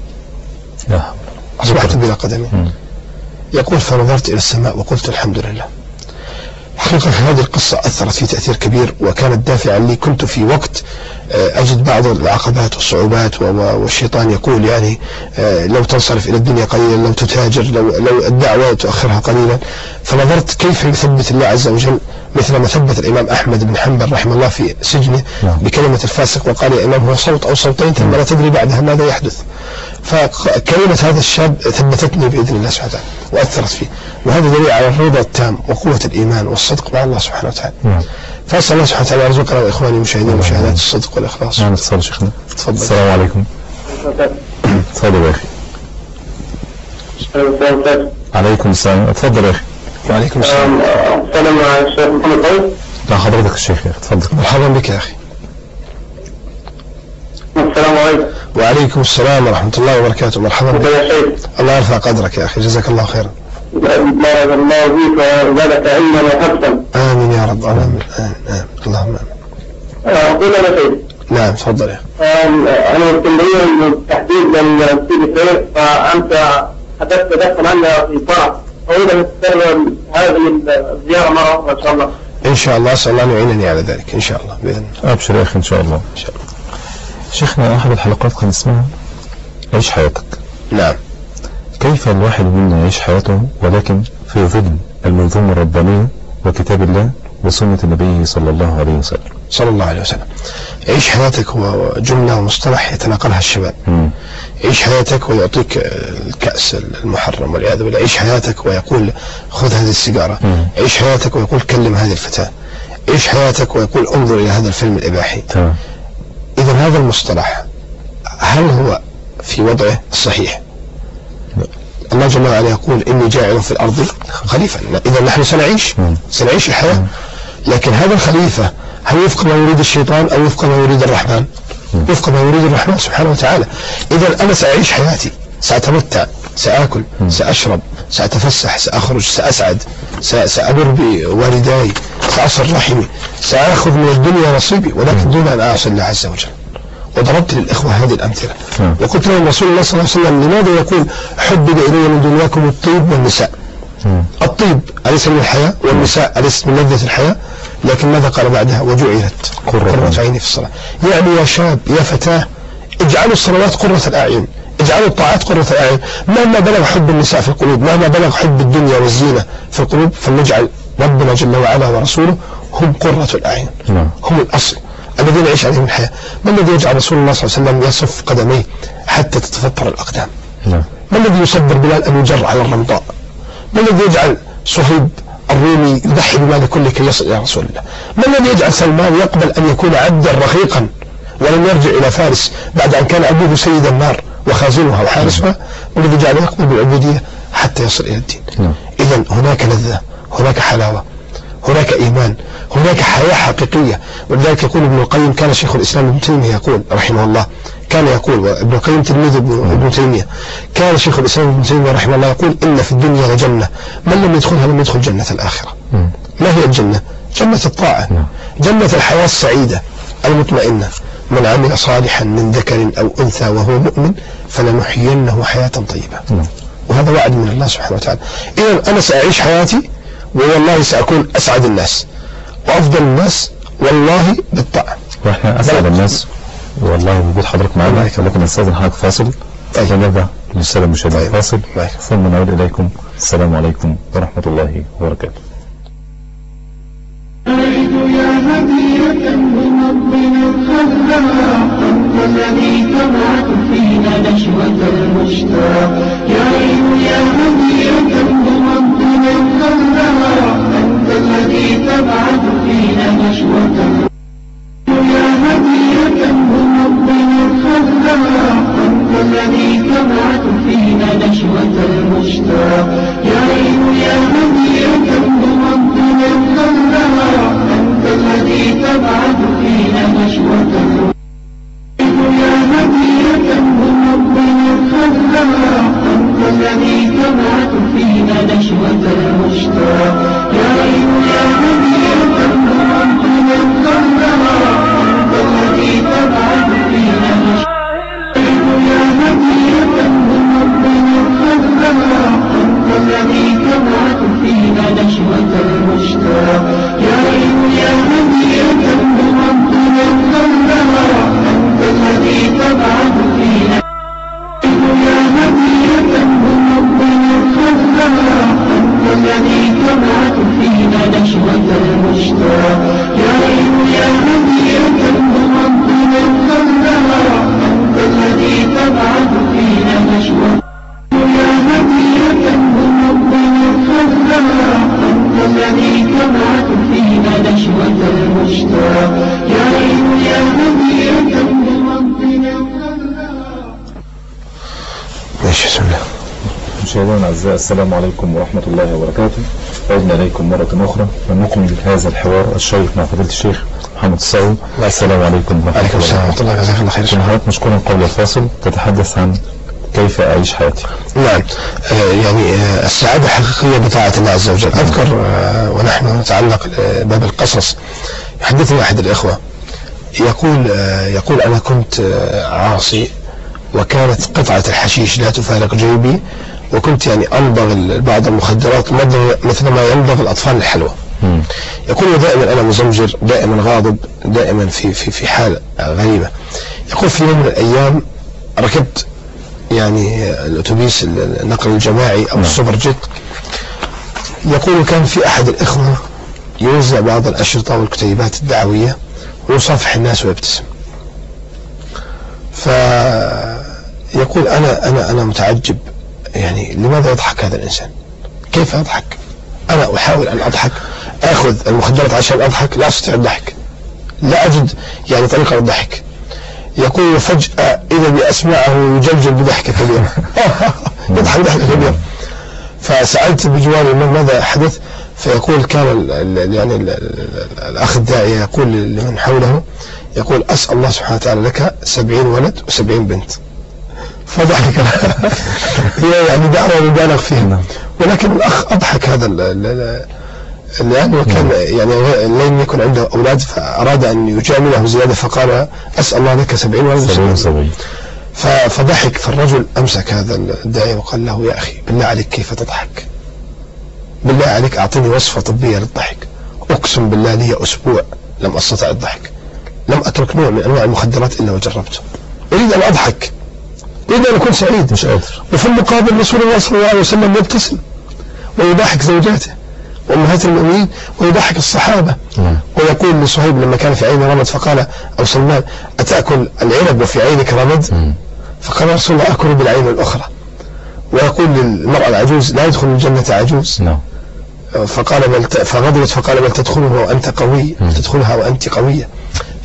أصبحت بلا قدمين. يقول فنظرت إلى السماء وقلت الحمد لله. حقيقة هذه القصة أثرت في تأثير كبير وكانت دافعا لي. كنت في وقت أجد بعض العقبات والصعوبات والشيطان يقول يعني لو تنصرف إلى الدنيا قليلا، لو تتاجر، لو الدعوة تؤخرها قليلا. فنظرت كيف يثبت الله عز وجل مثل ما ثبت الإمام أحمد بن حنبل رحمه الله في سجنه بكلمة الفاسق، وقال يا إمام هو صوت أو صوتين ثم لا تدري بعدها ماذا يحدث. فكلمة هذا الشاب ثبتتني بإذن الله سبحانه وتعالى وأثرت فيه، وهذا دليل على الرضا التام وقوة الإيمان والصدق مع الله سبحانه وتعالى. فأسأل الله سبحانه وتعالى يرزقنا وإخواني المشاهدين ومشاهدات الصدق والإخلاص. اتصال شيخنا. تفضل. السلام عليكم. تفضل يا أخي. عليكم السلام. تفضل يا أخي. وعليكم السلام. السلام على الشيخ محمد طيب. لا حضرتك الشيخ يا أخي تفضل. مرحبا بك يا أخي. السلام عليكم. وعليكم السلام ورحمة الله وبركاته. مرحبا بك يا شيخ. الله يرفع قدرك يا أخي، جزاك الله خيرا. بارك الله فيك وزادك علما وحفظا. آمين يا رب. آمين اللهم آمين. أقول أنا شيء. نعم تفضل يا أنا اسكندرية تحديد للسيد الخير، فأنت حدثت دخل عنا في فرع، أريد أن تستمر هذه الزيارة مرة أخرى إن شاء الله. إن شاء الله، أسأل الله أن يعينني على ذلك إن شاء الله بإذن الله. أبشر يا أخي إن شاء الله. إن شاء الله. شيخنا أحد الحلقات كان اسمها عيش حياتك. نعم. كيف الواحد منا يعيش حياته ولكن في ظل المنظومة الربانية وكتاب الله وسنة النبي صلى الله عليه وسلم. صلى الله عليه وسلم. عيش حياتك هو جملة ومصطلح يتناقلها الشباب. عيش حياتك ويعطيك الكأس المحرم والعياذ بالله. عيش حياتك ويقول خذ هذه السيجارة. عيش حياتك ويقول كلم هذه الفتاة. عيش حياتك ويقول انظر إلى هذا الفيلم الإباحي. إذا هذا المصطلح هل هو في وضعه الصحيح؟ الله جل وعلا يقول إني جاعل في الأرض خليفة. إذا نحن سنعيش الحياة، لكن هذا الخليفة هل وفق ما يريد الشيطان أو وفق ما يريد الرحمن؟ وفق ما يريد الرحمن سبحانه وتعالى. إذا أنا سأعيش حياتي، سأتمتع، سأكل، سأشرب، سأتفسح، سأخرج، سأسعد، سأبر بوالداي، سأصل رحمي، سأخذ من الدنيا نصيبي، ولكن دون أن أعصي الله عز وجل. وضربت للإخوة هذه الأمثلة وقلت لهم رسول الله صلى الله عليه وسلم لماذا يقول حبب إلي من دنياكم الطيب والنساء؟ الطيب أليس من الحياة، والنساء أليس من لذة الحياة؟ لكن ماذا قال بعدها؟ وجعلت قرة عيني في الصلاة. يعني يا شاب يا فتاة اجعلوا الصلوات قرة الأعين، اجعلوا الطاعات قرة الأعين. مهما بلغ حب النساء في القلوب، مهما بلغ حب الدنيا والزينة في القلوب، فلنجعل ربنا جل وعلا ورسوله هم قرة الأعين، هم الأصل الذين يعيش عليهم الحياة. ما الذي يجعل رسول الله صلى الله عليه وسلم يصف قدميه حتى تتفطر الأقدام؟ ما الذي يصبر بلال أن يجر على الرمضاء؟ ما الذي يجعل صهيب الرومي يضحي بماله كله كي يصل إلى رسول الله؟ ما الذي يجعل سلمان يقبل أن يكون عبدا رقيقا ولم يرجع إلى فارس بعد أن كان أبوه سيد النار وخازنها وحارسها، والذي جعل يقبل بالعبودية حتى يصل إلى الدين. إذن هناك لذة، هناك حلاوة، هناك إيمان، هناك حياة حقيقية. ولذلك يقول ابن القيم، كان شيخ الإسلام ابن تيمية يقول رحمه الله، كان يقول، وابن القيم تلميذ ابن تيمية، كان شيخ الإسلام ابن تيمية رحمه الله يقول: إن في الدنيا لجنة من لم يدخلها لم يدخل جنة الآخرة. ما هي الجنة؟ جنة الطاعة، جنة الحياة السعيدة المطمئنة. من عمل صالحا من ذكر أو أنثى وهو مؤمن فلنحيينه حياة طيبة. وهذا وعد من الله سبحانه وتعالى. إذن أنا سأعيش حياتي والله سأكون أسعد الناس وأفضل الناس والله بالطاعة. وإحنا أسعد الناس والله بوجود حضرتك معنا. لكن نستاذن حضرتك فاصل. نرجع للسادة المشاهدين فاصل ثم نعود إليكم. السلام عليكم ورحمة الله وبركاته. يا هدية من ربنا الخلاق، أنت الذي تبعث فينا نشوة المشتاق. يا عين يا هدية من ربنا الخلاق، أنت الذي تبعث فينا نشوة المشتاق. يا هدية من ربنا الخلاق، أنت الذي تبعث فينا نشوة المشتاق. يا عين يا هدية من ربنا الخلاق، أنت الذي تبعث فينا نشوة المشتاق. يا هدية من ربنا الخلاق، أنت الذي تبعث فينا نشوة المشتاق. يا عين يا هدية من ربنا الخلاق، أنت الذي تبعث فينا نشوة. يا هدية من ربنا الخلاق، أنت الذي تبعث فينا نشوة المشتاق. يا عين يا هدية من ربنا الخلاق، أنت الذي تبعث فينا. يا هدية من ربنا الخلاق، أنت الذي تبعث فينا نشوة المشتاق. يا عين يا هدية من ربنا الخلاق، أنت الذي تبعث فينا نشوة. يا هدية من ربنا الخلاق، أنت الذي تبعث فينا نشوة المشتاق. يا عين يا هدية من ربنا الخلاق. ماشي، بسم الله. مشاهدينا الأعزاء، السلام عليكم ورحمة الله وبركاته. عدنا إليكم مرة أخرى ونكمل هذا الحوار الشيق مع فضيلة الشيخ محمد الصاوي. السلام عليكم ورحمة الله. عليكم السلام ورحمة الله. جزاك الله خير. حضرتك مشكورا قبل الفاصل تتحدث عن كيف أعيش حياتي. نعم، يعني السعادة الحقيقية بطاعة الله عز وجل. أذكر ونحن نتعلق باب القصص، يحدثني أحد الإخوة يقول أنا كنت عاصي، وكانت قطعة الحشيش لا تفارق جيبي، وكنت يعني أمضغ بعض المخدرات مثل ما يمضغ الأطفال الحلوى. يقول دائما أنا مزمجر، دائما غاضب، دائما في حال غريبة. يقول في يوم من الأيام ركبت يعني الأتوبيس النقل الجماعي أو السوبر جيت. يقول كان في أحد الإخوة يوزع بعض الأشرطة والكتيبات الدعوية ويصافح الناس ويبتسم. فيقول أنا متعجب، يعني لماذا يضحك هذا الإنسان؟ كيف أضحك؟ أنا أحاول أن أضحك، أخذ المخدرات عشان أضحك، لا أستطيع الضحك، لا أجد يعني طريقة للضحك. يقول فجأة إذا بأسمعه يجلجل بضحكة كبيرة يضحك ضحكة كبيرة. فسألت بجواري ماذا حدث؟ فيقول كان يعني الأخ الداعية يقول لمن حوله، يقول أسأل الله سبحانه وتعالى لك 70 ولد و70 بنت. فضحك هي يعني دعوة مبالغ فيها، ولكن الأخ أضحك هذا لأنه كان يعني لم يكن عنده أولاد، فأراد أن يجامله زيادة، فقال أسأل الله لك 70 ولد. فضحك. فالرجل أمسك هذا الداعي وقال له يا أخي بالله عليك كيف تضحك؟ بالله عليك أعطيني وصفة طبية للضحك. أقسم بالله لي أسبوع لم أستطع الضحك، لم أترك نوع من أنواع المخدرات إلا وجربته. أريد أن أضحك، أريد أن أكون سعيد، مش قادر. وفي المقابل رسول الله صلى الله عليه وسلم يبتسم ويضحك زوجاته وأمهات المؤمنين ويضحك الصحابة. ويقول لصهيب لما كان في عين رمد فقال أو سلمان أتأكل العنب وفي عينك رمد؟ فقال رسول الله أكل بالعين الأخرى. ويقول للمرأة العجوز لا يدخل الجنة عجوز. فغضبت فقال بل تدخلها وأنت قوي، تدخلها وأنت قوية.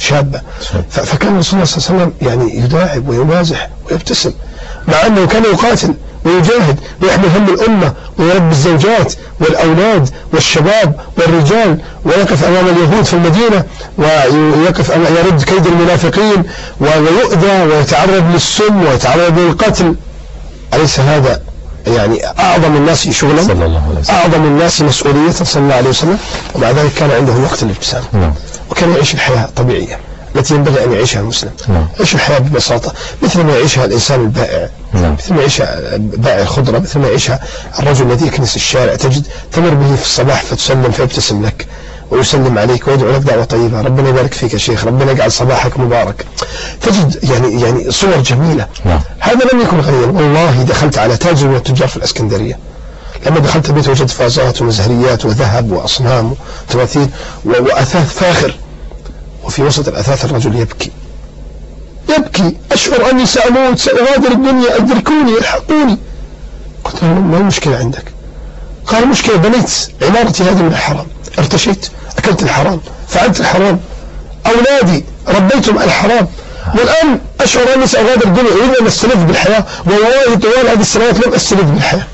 شابة. فكان رسول الله صلى الله عليه وسلم يعني يداعب ويمازح ويبتسم، مع أنه كان يقاتل ويجاهد ويحمل هم الأمة ويربي الزوجات والأولاد والشباب والرجال، ويقف أمام اليهود في المدينة ويقف يرد كيد المنافقين ويؤذى ويتعرض للسم ويتعرض للقتل. أليس هذا يعني أعظم الناس شغلا، أعظم الناس مسؤولية صلى الله عليه وسلم؟ ومع ذلك كان عنده وقت الابتسام، وكان يعيش الحياة الطبيعية التي ينبغي أن يعيشها المسلم. يعيش الحياة ببساطة مثل ما يعيشها الإنسان البائع، مثل ما يعيشها بائع الخضرة، مثل ما يعيشها الرجل الذي يكنس الشارع، تجد تمر به في الصباح فتسلم فيبتسم لك ويسلم عليك ويدعو لك دعوة طيبة، ربنا يبارك فيك يا شيخ، ربنا يجعل صباحك مبارك. تجد يعني صور جميلة. هذا لم يكن غنيا. والله دخلت على تاجر من التجار في الإسكندرية، لما دخلت بيت وجدت فازات ومزهريات وذهب وأصنام وتماثيل وأثاث فاخر، وفي وسط الأثاث الرجل يبكي أشعر أني سأموت، سأغادر الدنيا، أدركوني الحقوني. قلت له ما المشكلة عندك؟ قال المشكلة بنيت عمارتي هذه من الحرام، ارتشيت، أكلت الحرام، فعلت الحرام، أولادي ربيتم الحرام، والآن أشعر أني سأغادر الدنيا، أريد أن أستلذ بالحياة، والله طوال هذه السنوات لم أستلذ بالحياة.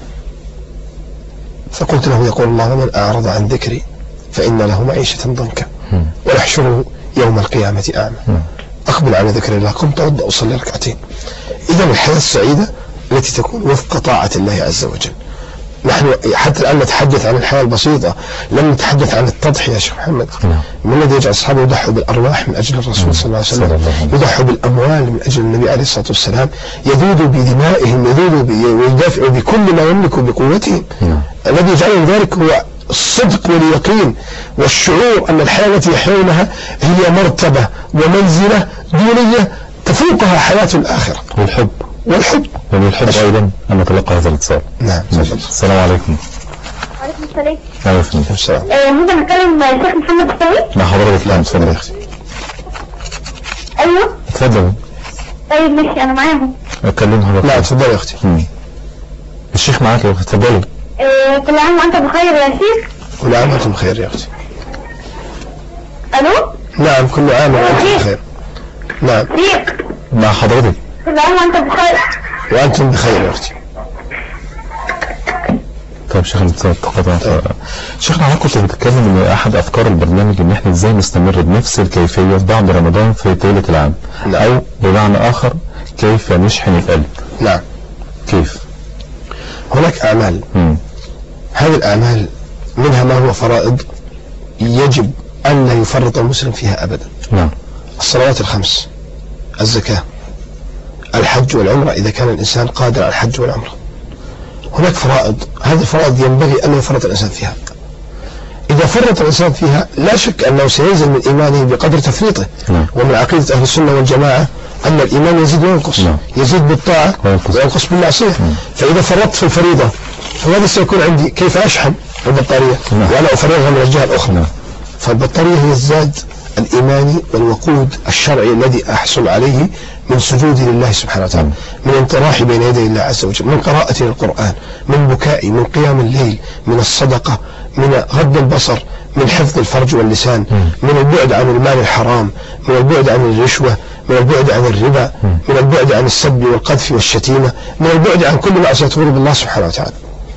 فقلت له يقول الله ومن أعرض عن ذكري فإن له معيشة ضنكا ونحشره يوم القيامة أعمى. أقبل على ذكر الله، قمت أوضأ أصلي ركعتين. إذا الحياة السعيدة التي تكون وفق طاعة الله عز وجل. نحن حتى الآن نتحدث عن الحياة البسيطة، لم نتحدث عن التضحية يا شيخ محمد. من الذي يجعل أصحابه يضحوا بالأرواح من أجل الرسول صلى الله عليه وسلم، يضحوا بالأموال من أجل النبي عليه الصلاة والسلام، يذودوا بدمائهم، ويدافعوا بكل ما يملكوا بقوتهم. الذي يجعلهم ذلك هو الصدق واليقين والشعور أن الحياة التي يحيونها هي مرتبة ومنزلة دينية تفوقها حياة الآخرة. والحب والحب أيضا أن نتلقى هذا الاتصال. نعم. السلام عليكم. وعليكم السلام. وعليكم السلام. ممكن نتكلم الشيخ محمد الثاني؟ مع حضرتك. لا تفضل يا أختي. أيوه تفضل. طيب ماشي أنا معاهم. أكلم حضرتك. لا تفضل يا أختي. الشيخ معاك يا أختي، تفضلي. كل عام وأنت بخير يا شيخ. كل عام وأنتم بخير يا أختي. ألو؟ نعم كل عام وأنتم بخير. نعم. شيخ. مع حضرتك. كل عام وأنت بخير. وأنتم بخير يا أختي. طيب شيخنا شيخنا حضرتك كنت بتتكلم ان احد افكار البرنامج ان احنا ازاي نستمر بنفس الكيفية بعد رمضان في طيلة العام. نعم. او بمعنى اخر كيف نشحن القلب. نعم. كيف؟ هناك اعمال. هذه الاعمال منها ما هو فرائض يجب ان لا يفرط المسلم فيها ابدا. نعم. الصلوات الخمس، الزكاة، الحج والعمرة إذا كان الإنسان قادر على الحج والعمرة. هناك فرائض، هذه الفرائض ينبغي أن يفرط الإنسان فيها. إذا فرط الإنسان فيها لا شك أنه سينزل من إيمانه بقدر تفريطه. ومن عقيدة أهل السنة والجماعة أن الإيمان يزيد وينقص. يزيد بالطاعة وينقص بالمعصية. فإذا فرطت في الفريضة فماذا سيكون عندي؟ كيف أشحن البطارية وأنا أفرغها من الجهة الأخرى؟ فالبطارية هي الزاد الإيماني والوقود الشرعي الذي أحصل عليه من سجودي لله سبحانه وتعالى، من انطراحي بين يدي الله عز وجل، من قراءتي للقرآن، من بكائي، من قيام الليل، من الصدقة، من غض البصر، من حفظ الفرج واللسان، من البعد عن المال الحرام، من البعد عن الرشوة، من البعد عن الربا، من البعد عن السب والقذف والشتيمة، من البعد عن كل معصية تغضب الله سبحانه وتعالى.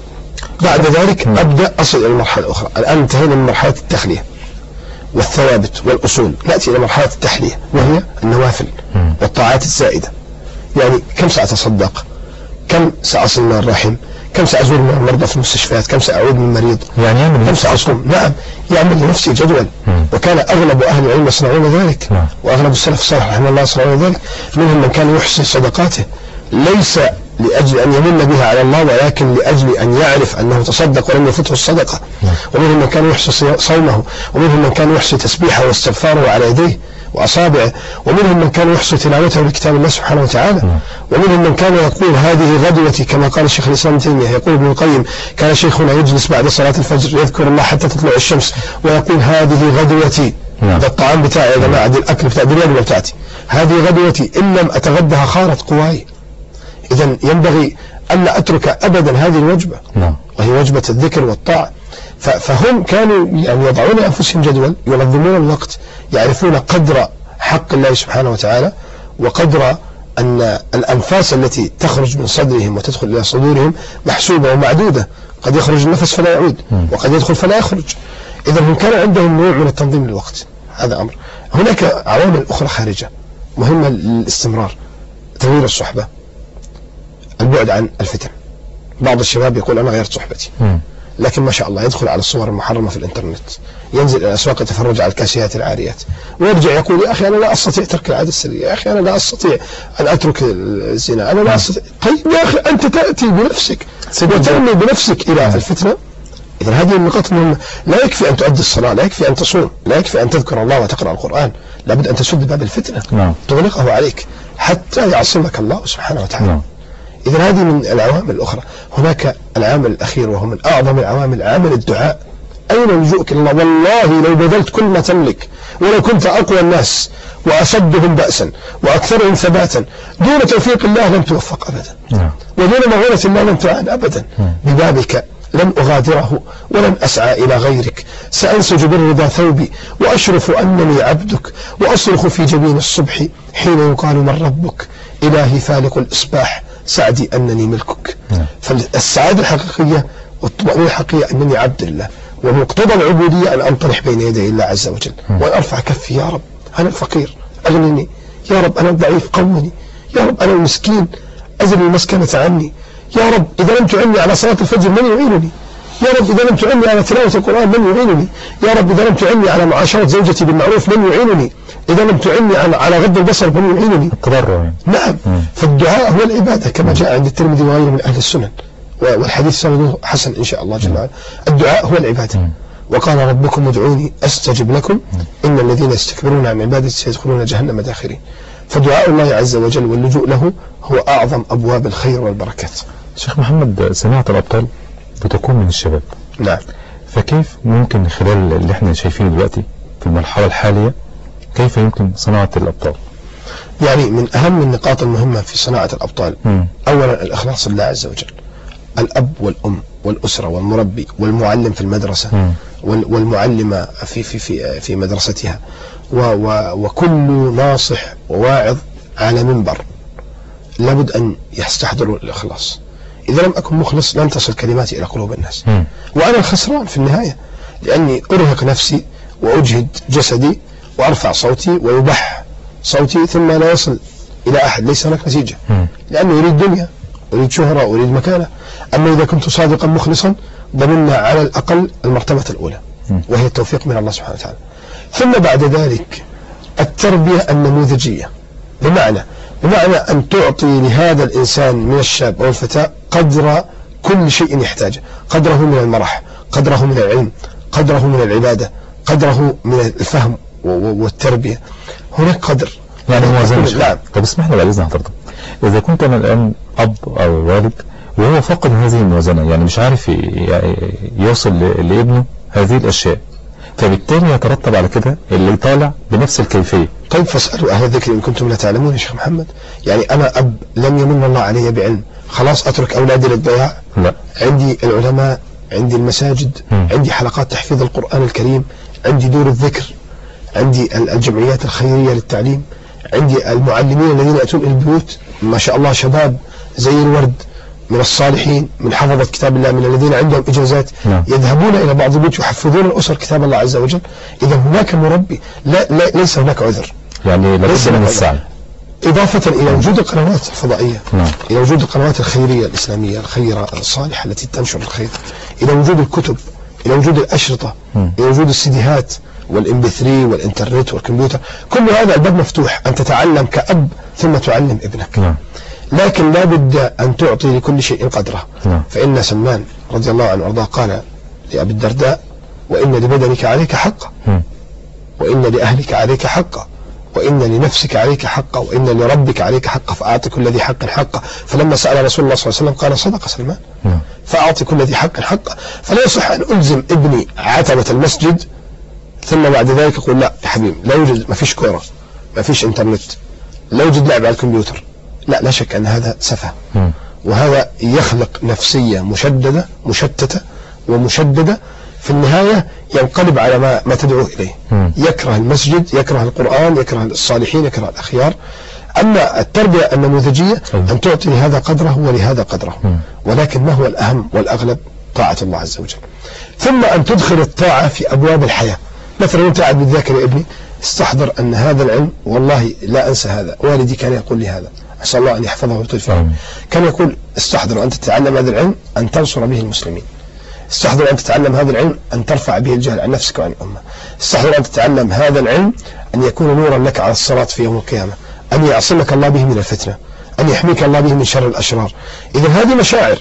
بعد ذلك أبدأ أصل إلى المرحلة الأخرى. الآن انتهينا من مرحلة التخلية والثوابت والأصول، نأتي إلى مرحلة التحلية وهي النوافل والطاعات الزائدة. يعني كم سأتصدق، كم سأصل من الرحم، كم سأزور من المرضى في المستشفيات، كم سأعود من مريض، يعني كم سأصوم. نعم، يعمل لنفسه جدول. وكان أغلب أهل العلم يصنعون ذلك، وأغلب السلف الصالح رحمه الله يصنعون ذلك. منهم من كان يحسن صدقاته ليس لأجل أن يمن بها على الله، ولكن لأجل أن يعرف أنه تصدق ولم يفته الصدقة. ومنهم من كان يحسن صومه، ومنهم من كان يحسن تسبيحه واستغفاره على يديه وأصابعه، ومنهم من كان يحسن تلاوته لكتاب الله سبحانه وتعالى، ومنهم من كان يقول هذه غدوتي كما قال الشيخ الإسلام ابن تيمية. يقول ابن القيم كان شيخنا يجلس بعد صلاة الفجر يذكر الله حتى تطلع الشمس ويقول هذه غدوتي، ده الطعام بتاعي يا جماعة، دي الأكل بتاعي، دي الوجبة بتاعتي، هذه غدوتي، إن لم أتغدها خارت قواي. إذن ينبغي أن لا أترك أبدا هذه الوجبة، وهي وجبة الذكر والطاعة. فهم كانوا يعني يضعون أنفسهم جدول، ينظمون الوقت، يعرفون قدر حق الله سبحانه وتعالى، وقدر أن الأنفاس التي تخرج من صدرهم وتدخل إلى صدورهم محسوبة ومعدودة، قد يخرج النفس فلا يعود وقد يدخل فلا يخرج. إذا هم كان عندهم نوع من التنظيم للوقت، هذا أمر. هناك عوامل أخرى خارجة مهمة للاستمرار: تغيير الصحبة، البعد عن الفتن. بعض الشباب يقول أنا غيرت صحبتي، لكن ما شاء الله يدخل على الصور المحرمة في الإنترنت، ينزل إلى الأسواق يتفرج على الكاسيات العاريات، ويرجع يقول يا أخي أنا لا أستطيع ترك العادة السرية، يا أخي أنا لا أستطيع أن أترك الزنا، أنا لا أستطيع. طيب يا أخي أنت تأتي بنفسك وترمي بنفسك إلى الفتنة. إذا هذه النقاط مهمة. لا يكفي أن تؤدي الصلاة، لا يكفي أن تصوم، لا يكفي أن تذكر الله وتقرأ القرآن، لابد أن تسد باب الفتنة، تغلقه عليك حتى يعصمك الله سبحانه وتعالى. إذا هذه من العوامل الأخرى. هناك العامل الأخير وهو من أعظم العوامل، عامل الدعاء. أين لجوءك إلى الله؟ والله لو بذلت كل ما تملك، ولو كنت أقوى الناس وأشدهم بأسا وأكثرهم ثباتا، دون توفيق الله لن توفق أبدا، ودون معونة الله لن تعان أبدا. ببابك لن أغادره ولن أسعى إلى غيرك، سأنسج بالرضا ثوبي وأشرف أنني عبدك، وأصرخ في جبين الصبح حين يقال من ربك، إلهي فالق الإصباح سعدي أنني ملكك. فالسعادة الحقيقية والطمأنينة الحقيقية أنني عبد الله، ومقتضى العبودية أن أنطرح بين يدي الله عز وجل وأن أرفع كفي: يا رب أنا الفقير أغنني، يا رب أنا الضعيف قومني، يا رب أنا المسكين أزل المسكنة عني، يا رب إذا لم تعيني على صلاة الفجر من يعينني، يا رب إذا لم تعيني على تلاوة القرآن من يعينني، يا رب إذا لم تعيني على معاشرة زوجتي بالمعروف من يعينني، إذا لم تعيني على غض البصر من يعينني. نعم. فالدعاء هو العبادة كما جاء عند الترمذي وغيره من أهل السنن، والحديث سنده حسن إن شاء الله جل وعلا. الدعاء هو العبادة. وقال ربكم ادعوني أستجب لكم إن الذين يستكبرون عن عبادتي سيدخلون جهنم داخرين. فدعاء الله عز وجل واللجوء له هو أعظم أبواب الخير والبركات. شيخ محمد، صناعة الأبطال بتكون من الشباب. نعم. فكيف ممكن خلال اللي احنا شايفينه دلوقتي في المرحلة الحالية كيف يمكن صناعة الأبطال؟ يعني من أهم النقاط المهمة في صناعة الأبطال أولا الإخلاص لله عز وجل. الأب والأم والأسرة والمربي والمعلم في المدرسة والمعلمة في مدرستها وكل ناصح وواعظ على منبر لابد أن يستحضروا الإخلاص. إذا لم أكن مخلص لن تصل كلماتي إلى قلوب الناس، وأنا الخسران في النهاية، لأني أرهق نفسي وأجهد جسدي وأرفع صوتي ويبح صوتي ثم لا يصل إلى أحد، ليس هناك نتيجة، لأنه يريد دنيا، أريد شهرة، أريد مكانة. أما إذا كنت صادقا مخلصا ضمننا على الأقل المرتبة الأولى وهي التوفيق من الله سبحانه وتعالى. ثم بعد ذلك التربية النموذجية، بمعنى أن تعطي لهذا الإنسان من الشاب أو الفتاة قدر كل شيء يحتاجه، قدره من المرح، قدره من العلم، قدره من العبادة، قدره من الفهم والتربية. هناك قدر يعني موازنة. نعم. طب اسمح لي بعد إذن حضرتك، إذا كنت أنا الآن أب أو والد وهو فقد هذه الموازنة، يعني مش عارف يوصل لابنه هذه الأشياء، فبالتالي يترتب على كده اللي طالع بنفس الكيفية. طيب فاسألوا أهل الذكر إن كنتم لا تعلمون يا شيخ محمد. يعني أنا أب لم يمن الله علي بعلم، خلاص أترك أولادي للضياع؟ لا. عندي العلماء، عندي المساجد، عندي حلقات تحفيظ القرآن الكريم، عندي دور الذكر، عندي الجمعيات الخيرية للتعليم، عندي المعلمين الذين يأتون إلى البيوت ما شاء الله شباب زي الورد من الصالحين، من حفظة كتاب الله، من الذين عندهم إجازات يذهبون إلى بعض البيوت يحفظون الأسر كتاب الله عز وجل. إذا هناك مربي، ليس هناك عذر، يعني ليس من السعي. إضافة إلى وجود القنوات الفضائية، إلى وجود القنوات الخيرية الإسلامية الخيرة الصالحة التي تنشر الخير، إلى وجود الكتب، إلى وجود الأشرطة، إلى وجود السيديهات والMP3 والإنترنت والكمبيوتر، كل هذا الباب مفتوح أن تتعلم كأب ثم تعلم ابنك. لكن لا بد أن تعطي لكل شيء قدره. فإن سلمان رضي الله عنه وارضاه قال لأبي الدرداء: وإن لبدنك عليك حقا، وإن لأهلك عليك حقا، وإن لنفسك عليك حقا، وإن لربك عليك حقا، فأعطي كل ذي حق حقا. فلما سأل رسول الله صلى الله عليه وسلم قال: صدق سلمان، فأعطي كل ذي حق حقا. فلا يصح أن ألزم ابني عتبة المسجد ثم بعد ذلك أقول: لا يا حبيبي لا يوجد، ما فيش كورة، ما فيش إنترنت، لا يوجد لعب على الكمبيوتر. لا شك أن هذا سفه، وهذا يخلق نفسية مشتتة ومشددة في النهاية ينقلب على ما تدعو إليه. يكره المسجد، يكره القرآن، يكره الصالحين، يكره الأخيار. أما التربية النموذجية أن تعطي لهذا قدره ولهذا قدره، ولكن ما هو الأهم والأغلب؟ طاعة الله عز وجل. ثم أن تدخل الطاعة في أبواب الحياة. مثلا أنت قاعد بتذاكر يا ابني، استحضر أن هذا العلم، والله لا أنسى هذا، والدي كان يقول لي هذا، أسأل الله أن يحفظه ويطول في عمره، كان يقول استحضر أن تتعلم هذا العلم أن تنصر به المسلمين، استحضر أن تتعلم هذا العلم أن ترفع به الجهل عن نفسك وعن الأمة، استحضر أن تتعلم هذا العلم أن يكون نورا لك على الصراط في يوم القيامة، أن يعصمك الله به من الفتنة، أن يحميك الله به من شر الأشرار. إذا هذه مشاعر،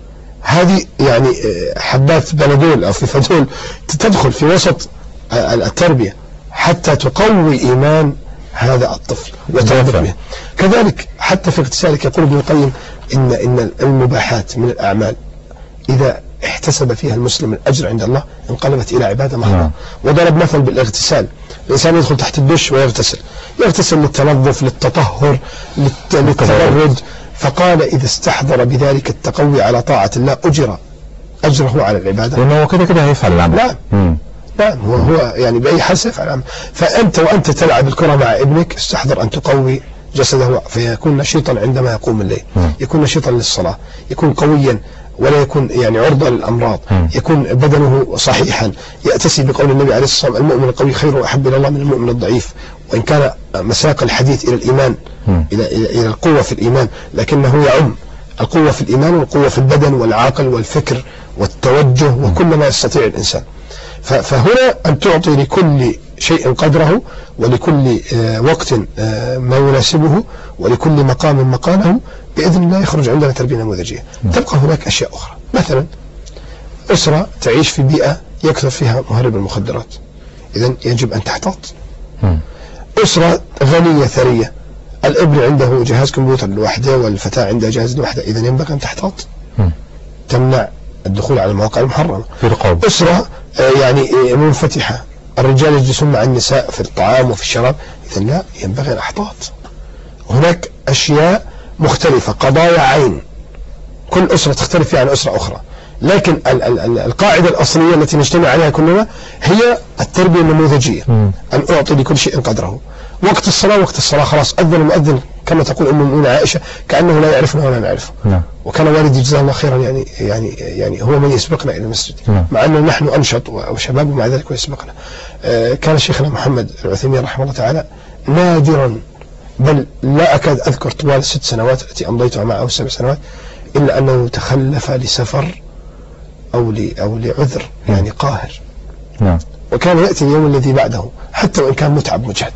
هذه يعني حبات بلدول أو في فدول تدخل في وسط التربية حتى تقوي إيمان هذا الطفل وتربط به. كذلك حتى في اغتسالك يقول ابن القيم إن المباحات من الأعمال إذا احتسب فيها المسلم الأجر عند الله انقلبت إلى عبادة محضة. وضرب مثل بالاغتسال، الإنسان يدخل تحت الدش ويغتسل، يغتسل للتنظف، للتطهر، للتبرد، فقال إذا استحضر بذلك التقوي على طاعة الله أجره على العبادة، لأنه هو كده هيفعل العمل. نعم هو يعني بأي حال سيفعل العمل. فأنت وأنت تلعب الكرة مع ابنك استحضر أن تقوي جسده فيكون نشيطا عندما يقوم الليل، يكون نشيطا للصلاة، يكون قويا ولا يكون يعني عرضة للأمراض، يكون بدنه صحيحا، يأتسي بقول النبي عليه الصلاة والسلام المؤمن القوي خير وأحب إلى الله من المؤمن الضعيف. وإن كان مساق الحديث إلى الإيمان إلى القوة في الإيمان، لكنه يعم القوة في الإيمان والقوة في البدن والعقل والفكر والتوجه وكل ما يستطيع الإنسان. فهنا أن تعطي لكل شيء قدره، ولكل وقت ما يناسبه، ولكل مقام مقامه، بإذن الله يخرج عندنا تربية نموذجية. تبقى هناك أشياء أخرى، مثلا أسرة تعيش في بيئة يكثر فيها مهرب المخدرات، إذن يجب أن تحتاط. أسرة غنية ثرية، الابن عنده جهاز كمبيوتر لوحده والفتاة عندها جهاز لوحده، إذن ينبغي أن تحتاط، تمنع الدخول على المواقع المحرمة. أسرة يعني منفتحة، الرجال يجلسون مع النساء في الطعام وفي الشراب، إذن لا، ينبغي الإحتاط. هناك أشياء مختلفة، قضايا عين، كل أسرة تختلف فيها عن أسرة أخرى، لكن القاعدة الأصلية التي نجتمع عليها كلنا هي التربية النموذجية، أن أعطي لكل شيء قدره. وقت الصلاة خلاص أذن المؤذن كما تقول أم المؤمنين عائشة كأنه لا يعرفنا ولا نعرفه. وكان والدي جزاه الله خيرا يعني هو من يسبقنا إلى المسجد، مع أنه نحن أنشط وشباب ومع ذلك هو يسبقنا. كان شيخنا محمد العثيمين رحمه الله تعالى نادرا، بل لا أكاد أذكر طوال 6 سنوات التي أمضيتها معه 7 سنوات إلا أنه تخلف لسفر أو لعذر يعني قاهر، وكان يأتي اليوم الذي بعده حتى وإن كان متعب مجهد.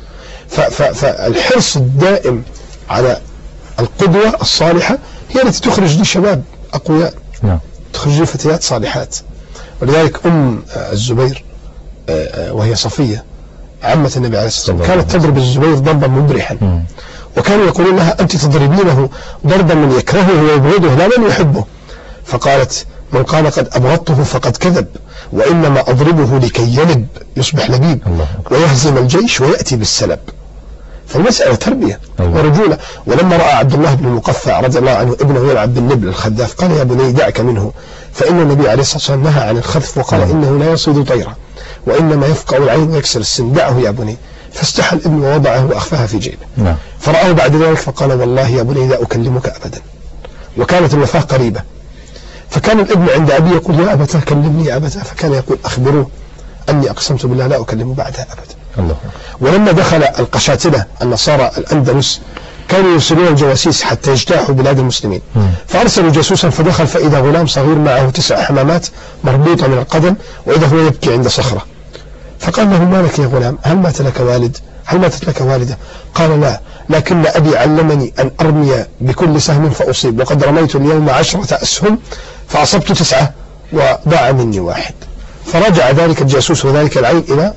فالحرص الدائم على القدوة الصالحة هي التي تخرج لي شباب أقوياء، تخرج لي فتيات صالحات. ولذلك أم الزبير وهي صفية عمة النبي عليه الصلاة والسلام كانت تضرب الزبير ضربا مبرحا، وكانوا يقولون لها أنت تضربينه ضربا من يكرهه ويبغضه لا من يحبه، فقالت من قال قد أبغضته فقد كذب، وإنما أضربه لكي يلب يصبح لبيب ويهزم الجيش ويأتي بالسلب. فالمسألة تربية ورجولة. ولما رأى عبد الله بن المقفع رضي الله عنه ابنه يلعب بالنبل الخذاف قال يا بني دعك منه، فإن النبي عليه الصلاة والسلام نهى عن الخذف وقال إنه لا يصيد طيرا وإنما يفقع العين ويكسر السن، دعه يا بني. فاستحى الابن ووضعه وأخفاها في جيبه. فرآه بعد ذلك فقال والله يا بني لا أكلمك أبدا، وكانت الوفاة قريبة. فكان الابن عند أبي يقول يا أبتاه كلمني يا أبتاه، فكان يقول أخبروه أني أقسمت بالله لا أكلم بعدها أبدا. ولما دخل القشاتلة النصارى الأندلس كانوا يرسلون الجواسيس حتى يجتاحوا بلاد المسلمين، فأرسلوا جاسوسا فدخل فإذا غلام صغير معه 9 حمامات مربوطة من القدم، وإذا هو يبكي عند صخرة. فقال له ما لك يا غلام، هل مات لك والد؟ هل ماتت لك والدة؟ قال لا، لكن أبي علمني أن أرمي بكل سهم فأصيب، وقد رميت اليوم 10 أسهم فأصبت 9 وضاع مني 1. فرجع ذلك الجاسوس وذلك العين إلى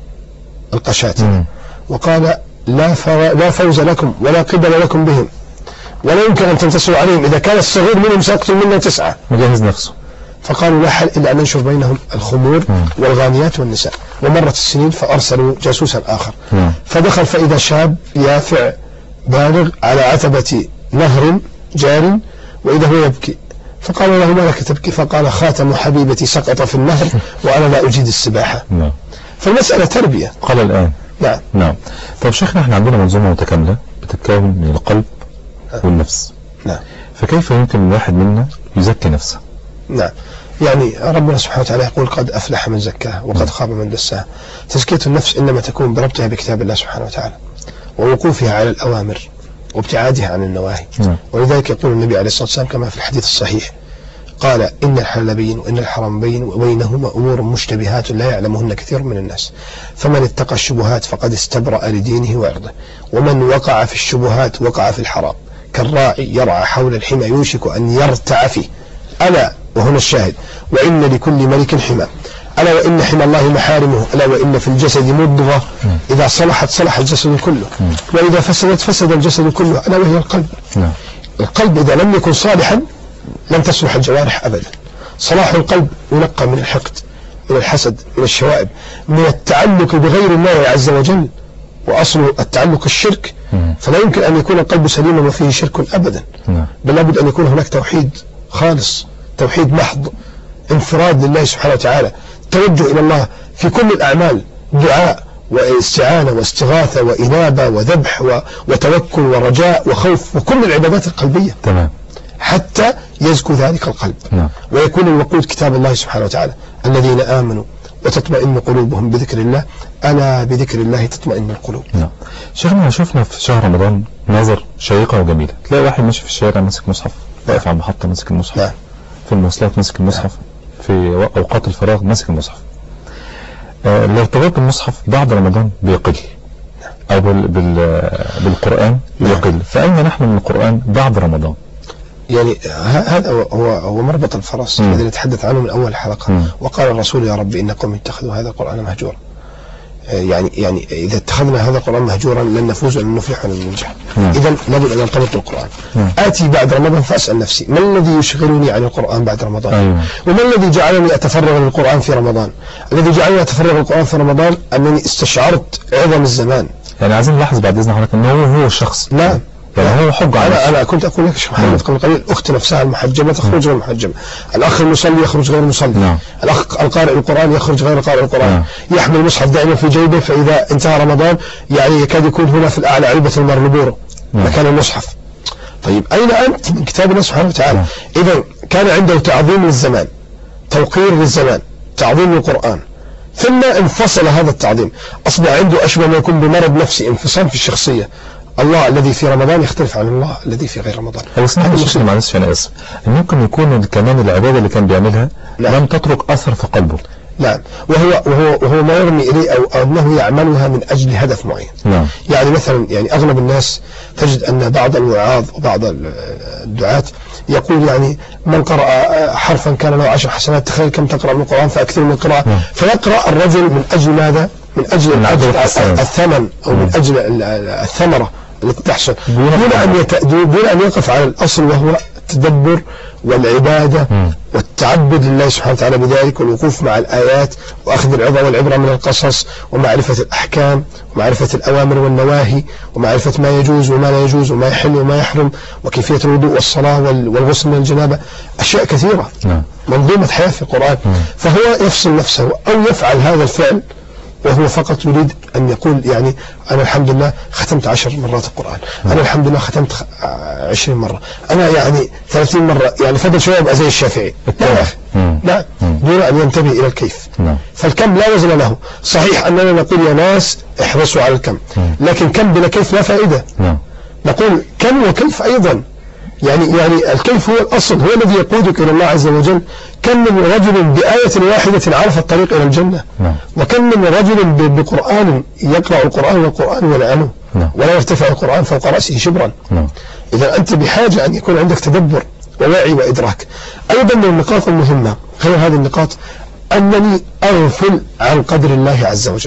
القشاتل وقال لا فوز لكم ولا قبل لكم بهم، ولا يمكن أن تنتصروا عليهم، إذا كان الصغير منهم سيقتل منا 9. مجهز نفسه. فقالوا لا حل إلا أن ننشر بينهم الخمور والغانيات والنساء. ومرت السنين فأرسلوا جاسوسا آخر فدخل فإذا شاب يافع بالغ على عتبة نهر جار وإذا هو يبكي، فقال له ما لك تبكي؟ فقال خاتم حبيبتي سقط في النهر وأنا لا أجيد السباحة. نعم. فالمسألة تربية. قال الآن. نعم. نعم. طيب شيخنا احنا عندنا منظومة متكاملة بتتكون من القلب والنفس. نعم. فكيف يمكن الواحد منا يزكي نفسه؟ نعم. يعني ربنا سبحانه وتعالى يقول قد أفلح من زكاها وقد خاب من دساها. تزكية النفس إنما تكون بربطها بكتاب الله سبحانه وتعالى ووقوفها على الأوامر وابتعادها عن النواهي. ولذلك يقول النبي عليه الصلاة والسلام كما في الحديث الصحيح قال إن الحلال بين وإن الحرام بين وبينهما أمور مشتبهات لا يعلمهن كثير من الناس فمن اتقى الشبهات فقد استبرأ لدينه وعرضه ومن وقع في الشبهات وقع في الحرام كالراعي يرعى حول الحمى يوشك أن يرتع فيه. ألا وهنا الشاهد وإن لكل ملك حمى ألا وإن حمى الله محارمه ألا وإن في الجسد مضغة إذا صلحت صلح الجسد كله وإذا فسدت فسد الجسد كله ألا وهي القلب. القلب إذا لم يكن صالحا لن تصلح الجوارح أبدا. صلاح القلب ينقى من الحقد من الحسد من الشوائب من التعلق بغير الله عز وجل وأصل التعلق الشرك فلا يمكن أن يكون القلب سليما وفيه شرك أبدا بل لابد أن يكون هناك توحيد خالص توحيد محض انفراد لله سبحانه وتعالى توجه إلى الله في كل الأعمال دعاء واستعانة واستغاثة وإنابة وذبح وتوكل ورجاء وخوف وكل العبادات القلبية تمام حتى يزكو ذلك القلب. ويكون الوقود كتاب الله سبحانه وتعالى الذين آمنوا وتطمئن قلوبهم بذكر الله ألا بذكر الله تطمئن القلوب. شيخنا شفنا في شهر رمضان مناظر شيقة وجميلة تلاقي واحد ماشي في الشارع ماسك مصحف واقف على المحطة ماسك المصحف في المواصلات ماسك المصحف في أوقات الفراغ ماسك المصحف. الارتباط بالمصحف بعد رمضان بيقل أو بالقرآن بيقل فأين نحن من القرآن بعد رمضان؟ يعني هذا هو مربط الفرس الذي نتحدث عنه من أول حلقة وقال الرسول يا ربي إن قوم اتخذوا هذا القرآن مهجورا. يعني إذا اتخذنا هذا القرآن مهجورا لن نفوز ولن نفلح ولن ننجح. إذن لابد أن نرتبط بالقرآن. آتي بعد رمضان فأسأل نفسي ما الذي يشغلني عن القرآن بعد رمضان؟ وما الذي جعلني أتفرغ للقرآن في رمضان؟ الذي جعلني أتفرغ للقرآن في رمضان أنني استشعرت عظم الزمان. يعني عايزين نلاحظ بعد إذن حضرتك أنه هو الشخص لا يعني هو حب أنا كنت أقول لك شيخ محمد قبل قليل الأخت نفسها المحجبة تخرج غير محجبة الأخ المصلي يخرج غير مصلي الأخ القارئ القرآن يخرج غير قارئ القرآن يحمل المصحف دائما في جيبه فإذا انتهى رمضان يعني يكاد يكون هنا في الأعلى علبة المرلبورو مكان المصحف. طيب أين أنت من كتاب الله سبحانه وتعالى؟ إذا كان عنده تعظيم للزمان توقير للزمان تعظيم للقرآن ثم انفصل هذا التعظيم أصبح عنده أشبه ما يكون بمرض نفسي انفصام في الشخصية. الله الذي في رمضان يختلف عن الله الذي في غير رمضان. هو اسمح لي معلش أنا آسف ممكن يكون كمان العبادة اللي كان بيعملها لم تترك أثر في قلبه. نعم وهو ما يرمي إليه أو أنه يعملها من أجل هدف معين. يعني مثلا يعني أغلب الناس تجد أن بعض الوعاظ وبعض الدعاة يقول يعني من قرأ حرفا كان له 10 حسنات تخيل كم تقرأ من القرآن فأكثر من القراءة فيقرأ الرجل من أجل ماذا؟ من أجل الثمن أو من أجل الثمرة التي تحصل دون أن يقف على الأصل وهو التدبر والعبادة والتعبد لله سبحانه وتعالى بذلك والوقوف مع الآيات وأخذ العظة والعبرة من القصص ومعرفة الأحكام ومعرفة الأوامر والنواهي ومعرفة ما يجوز وما لا يجوز وما يحل وما يحرم وكيفية الوضوء والصلاة والغسل من الجنابة أشياء كثيرة منظومة حياة في القرآن. فهو يفصل نفسه أو يفعل هذا الفعل وهو فقط يريد أن يقول يعني أنا الحمد لله ختمت 10 مرات القرآن أنا الحمد لله ختمت 20 مرة أنا يعني 30 مرة يعني فضل شوية أبقى زي الشافعي. لا يا أخي لا دون أن ينتبه إلى الكيف. فالكم لا وزن له. صحيح أننا نقول يا ناس احرصوا على الكم لكن كم بلا كيف لا فائدة. نقول كم وكيف أيضا يعني الكيف هو الأصل هو الذي يقودك إلى الله عز وجل. كم من رجل بآية واحدة عرف الطريق إلى الجنة وكم من رجل بقرآن يقرأ القرآن والقرآن يلعنه ولا يرتفع القرآن فوق رأسه شبرا. إذا أنت بحاجة أن يكون عندك تدبر ووعي وإدراك. أيضا من النقاط المهمة غير هذه النقاط أنني أغفل عن قدر الله عز وجل.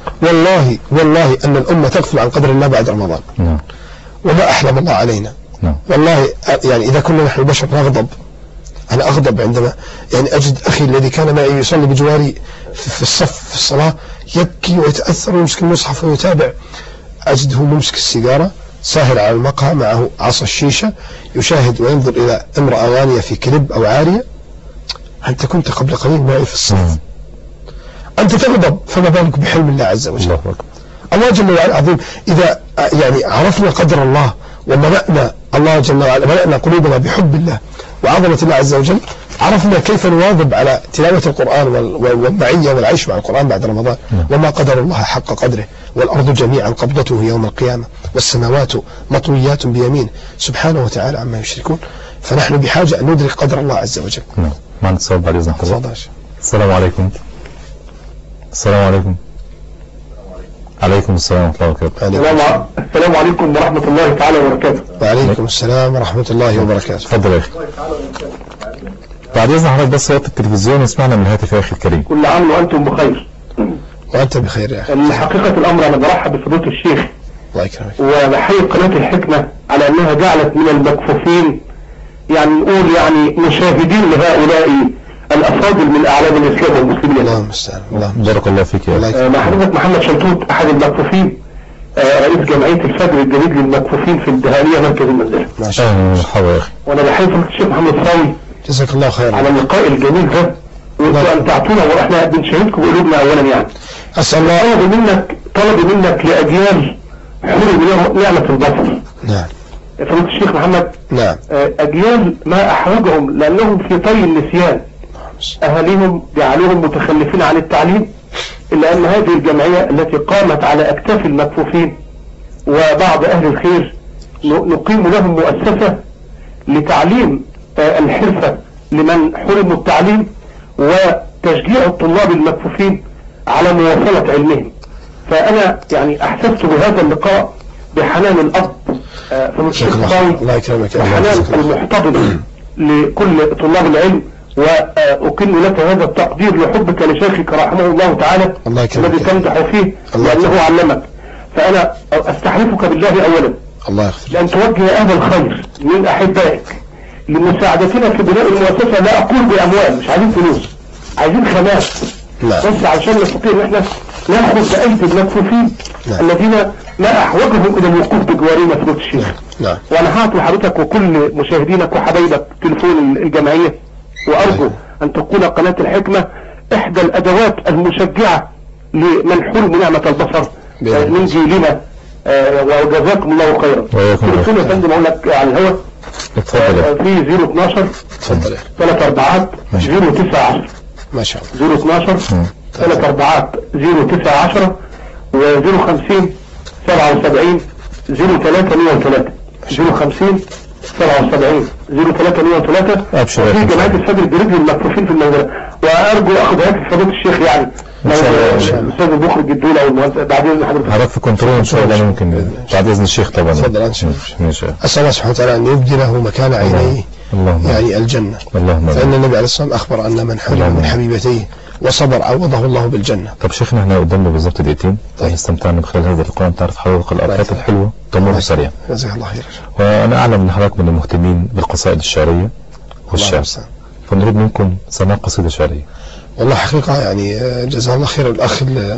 والله أن الأمة تغفل عن قدر الله بعد رمضان وما أحلم الله علينا. والله يعني إذا كنا نحن بشر نغضب. أنا أغضب عندما يعني أجد أخي الذي كان معي يصلي بجواري في الصف في الصلاة يبكي ويتأثر ويمسك المصحف ويتابع أجده ممسك السيجارة ساهر على المقهى معه عصا الشيشة يشاهد وينظر إلى امرأة غانية في كليب أو عارية، أنت كنت قبل قليل معي في الصف، أنت تغضب، فما بالك بحلم الله عز وجل. الله جل وعلا عظيم. إذا يعني عرفنا قدر الله وملأنا الله جل وعلا، ملأنا قلوبنا بحب الله وعظمة الله عز وجل، عرفنا كيف نواظب على تلاوة القرآن والمعية والعيش مع القرآن بعد رمضان. وما قدر الله حق قدره، والأرض جميعا قبضته يوم القيامة والسماوات مطويات بيمينه سبحانه وتعالى عما يشركون. فنحن بحاجة أن ندرك قدر الله عز وجل. ما نتصور بعد إذن حضرتك. السلام عليكم. السلام عليكم. عليكم السلام ورحمة الله وبركاته. السلام عليكم ورحمة الله تعالى وبركاته. وعليكم السلام ورحمة الله وبركاته. تفضل يا أخي. بعد إذن حضرتك بس وقت التلفزيون يسمعنا من الهاتف يا أخي الكريم. كل عام وأنتم بخير. وأنت بخير يا أخي. حقيقة الأمر أنا برحب بفضيلة الشيخ الله يكرمك، وبحيي قناة الحكمة على أنها جعلت من المكفوفين يعني نقول يعني مشاهدين لهؤلاء الأفاضل من أعلام الإسلام والمسلمين. اللهم استعان. بارك الله فيك يا أخي. مع حضرتك محمد شلتوت أحد المكفوفين، رئيس جمعية الفجر الجديد للمكفوفين في الدهانية مركز المنزلة. ما شاء الله. مرحبا يا أخي. وأنا بحيي فضيلة الشيخ محمد صاوي جزاك الله خير على اللقاء الجميل ده، وأنتوا أمتعتونا وإحنا بنشاهدكم بقلوبنا أولا. يعني أسأل الله طلب منك لأجيال حلم نعمة البصر. نعم فضيلة الشيخ محمد. نعم. أجيال ما أحوجهم لأنهم في طي النسيان، أهاليهم جعلوهم متخلفين عن التعليم، إلا أن هذه الجمعية التي قامت على أكتاف المكفوفين وبعض أهل الخير نقيم لهم مؤسسة لتعليم الحرفة لمن حرموا التعليم وتشجيع الطلاب المكفوفين على مواصلة علمهم. فأنا يعني أحسست بهذا اللقاء بحنان الأب الله يكرمك، وحنان المحتضن لكل طلاب العلم، وأكن لك هذا التقدير لحبك لشيخك رحمه الله تعالى الذي تمدح فيه لأنه علمك. فأنا أستحلفك بالله أولا لأن توجه أهل الخير من أحبائك لمساعدتنا في بناء المؤسسة. لا أقول بأموال، مش عايزين فلوس، عايزين خامات بس عشان نستطيع ان احنا ناخذ بأيدي المكفوفين الذين ما احوجهم الى الوقوف بجوارنا فضيلة الشيخ. وانا هعطي لحضرتك وكل مشاهدينك وحبايبك تليفون الجمعية، وارجو ان تكون قناة الحكمة احدى الادوات المشجعة لمن حرم نعمة البصر من جيلنا، وجزاكم الله خيرا. تليفون يا فندم اقول لك على الهواء في 012 3 4 0 ما شاء الله 012 3 4 0 9 10 و050 77 03 103 050 77 03 103 في جمعية الفجر الجديد للمكفوفين في المنزلة. وارجو اخذ هيك فضيلة الشيخ يعني الاستاذ المخرج الدولة او المهندس بعد اذن حضرتك هذا في كنترول ان شاء الله ممكن بعد اذن الشيخ طبعا. تفضل انت. اسال الله سبحانه وتعالى ان يبدله مكان عينيه يعني الجنة، فان النبي عليه الصلاة والسلام اخبر ان من حرم من حبيبتيه وصبر عوضه الله بالجنة. طب شيخنا احنا قدامنا بالضبط دقيقتين، استمتعنا بخلال هذا اللقاء. تعرف حضرتك الاوقات الحلوه تمر سريعا. جزاك الله خير. وانا اعلم ان حضرتك من المهتمين بالقصائد الشعريه والشعر، فنريد منكم سماع قصيده شعريه. والله حقيقه يعني جزاه الله خير الاخ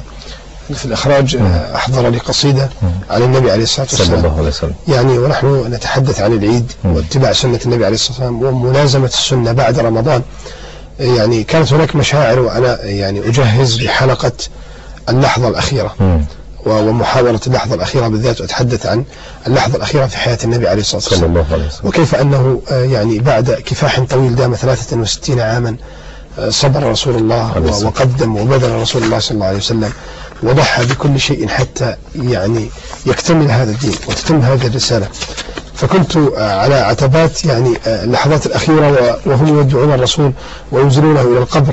في الإخراج أحضر لي قصيدة عن النبي عليه الصلاة والسلام صلى الله عليه وسلم، يعني ونحن نتحدث عن العيد واتباع سنة النبي عليه الصلاة والسلام وملازمة السنة بعد رمضان. يعني كانت هناك مشاعر وأنا يعني أجهز لحلقة اللحظة الأخيرة ومحاورة اللحظة الأخيرة بالذات، وأتحدث عن اللحظة الأخيرة في حياة النبي عليه الصلاة والسلام صلى الله عليه وسلم، وكيف أنه يعني بعد كفاح طويل دام 63 عاما صبر رسول الله وقدم وبذل رسول الله صلى الله عليه وسلم وضحى بكل شيء حتى يعني يكتمل هذا الدين وتتم هذه الرسالة. فكنت على عتبات يعني اللحظات الأخيرة وهم يودعون الرسول وينزلونه إلى القبر،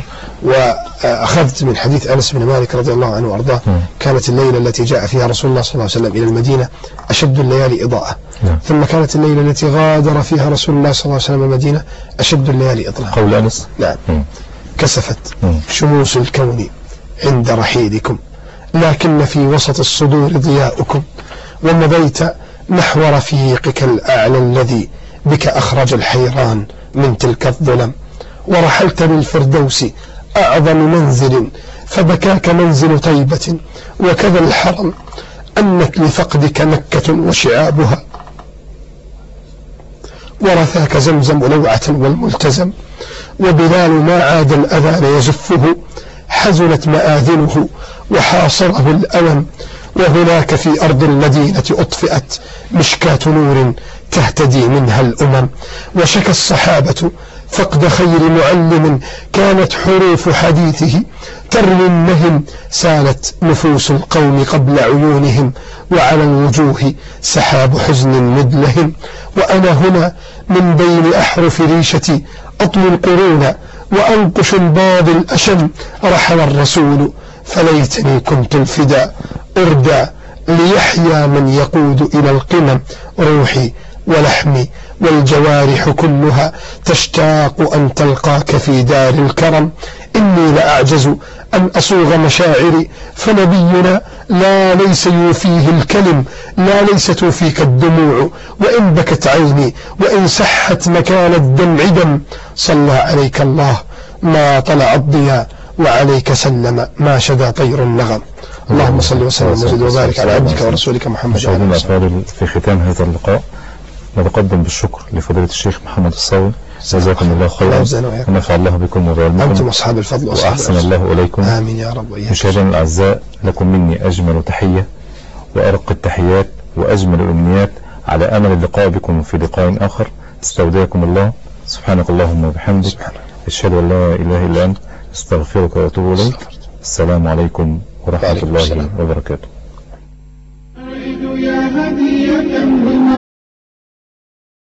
وأخذت من حديث أنس بن مالك رضي الله عنه وأرضاه كانت الليلة التي جاء فيها رسول الله صلى الله عليه وسلم إلى المدينة أشد الليالي إضاءة، ثم كانت الليلة التي غادر فيها رسول الله صلى الله عليه وسلم المدينة أشد الليالي إضاءة. قول أنس. نعم. كسفت شموس الكون عند رحيلكم، لكن في وسط الصدور ضياؤكم، ومضيت نحو رفيقك الأعلى الذي بك أخرج الحيران من تلك الظلم، ورحلت للفردوس أعظم منزل فبكاك منزل طيبة، وكذا الحرم أنت لفقدك مكة وشعابها، ورثاك زمزم لوعة والملتزم، وبلال ما عاد الأذان يزفه، حزنت مآذنه وحاصره الألم، وهناك في أرض المدينة أطفئت مشكاة نور تهتدي منها الأمم، وشكى الصحابة فقد خير معلم، كانت حروف حديثه تروي النهم، سالت نفوس القوم قبل عيونهم، وعلى الوجوه سحاب حزن مدلهم، وأنا هنا من بين أحرف ريشتي أطوي القرون وأنقش الباض الأشم، رحل الرسول فليتني كنت الفداء أردى، ليحيا من يقود إلى القمم، روحي ولحمي والجوارح كلها تشتاق أن تلقاك في دار الكرم، إني لأعجز أن أصوغ مشاعري، فنبينا لا ليس يوفيه الكلم، لا ليس توفيك الدموع، وإن بكت عيني وإن سحت مكان الدمع دم، صلى عليك الله ما طلع الضياء، وعليك سلم ما شدا طير النغم. اللهم صل وسلم وزد وبارك على عبدك ورسولك محمد. مشاهدينا الأفاضل، في ختام هذا اللقاء نتقدم بالشكر لفضيلة الشيخ محمد الصاوي، جزاكم الله خيرا ونفع الله بكم وبعلمكم، أنتم أصحاب الفضل وأحسن الله إليكم. آمين يا رب. مشاهدينا الأعزاء، لكم مني أجمل تحية وأرق التحيات وأجمل الأمنيات، على أمل اللقاء بكم في لقاء آخر. استودعكم الله، سبحانك اللهم وبحمدك، أشهد أن لا إله إلا أنت، استغفرك وأتوب إليك. السلام عليكم ورحمة الله وبركاته. أريد يا هدية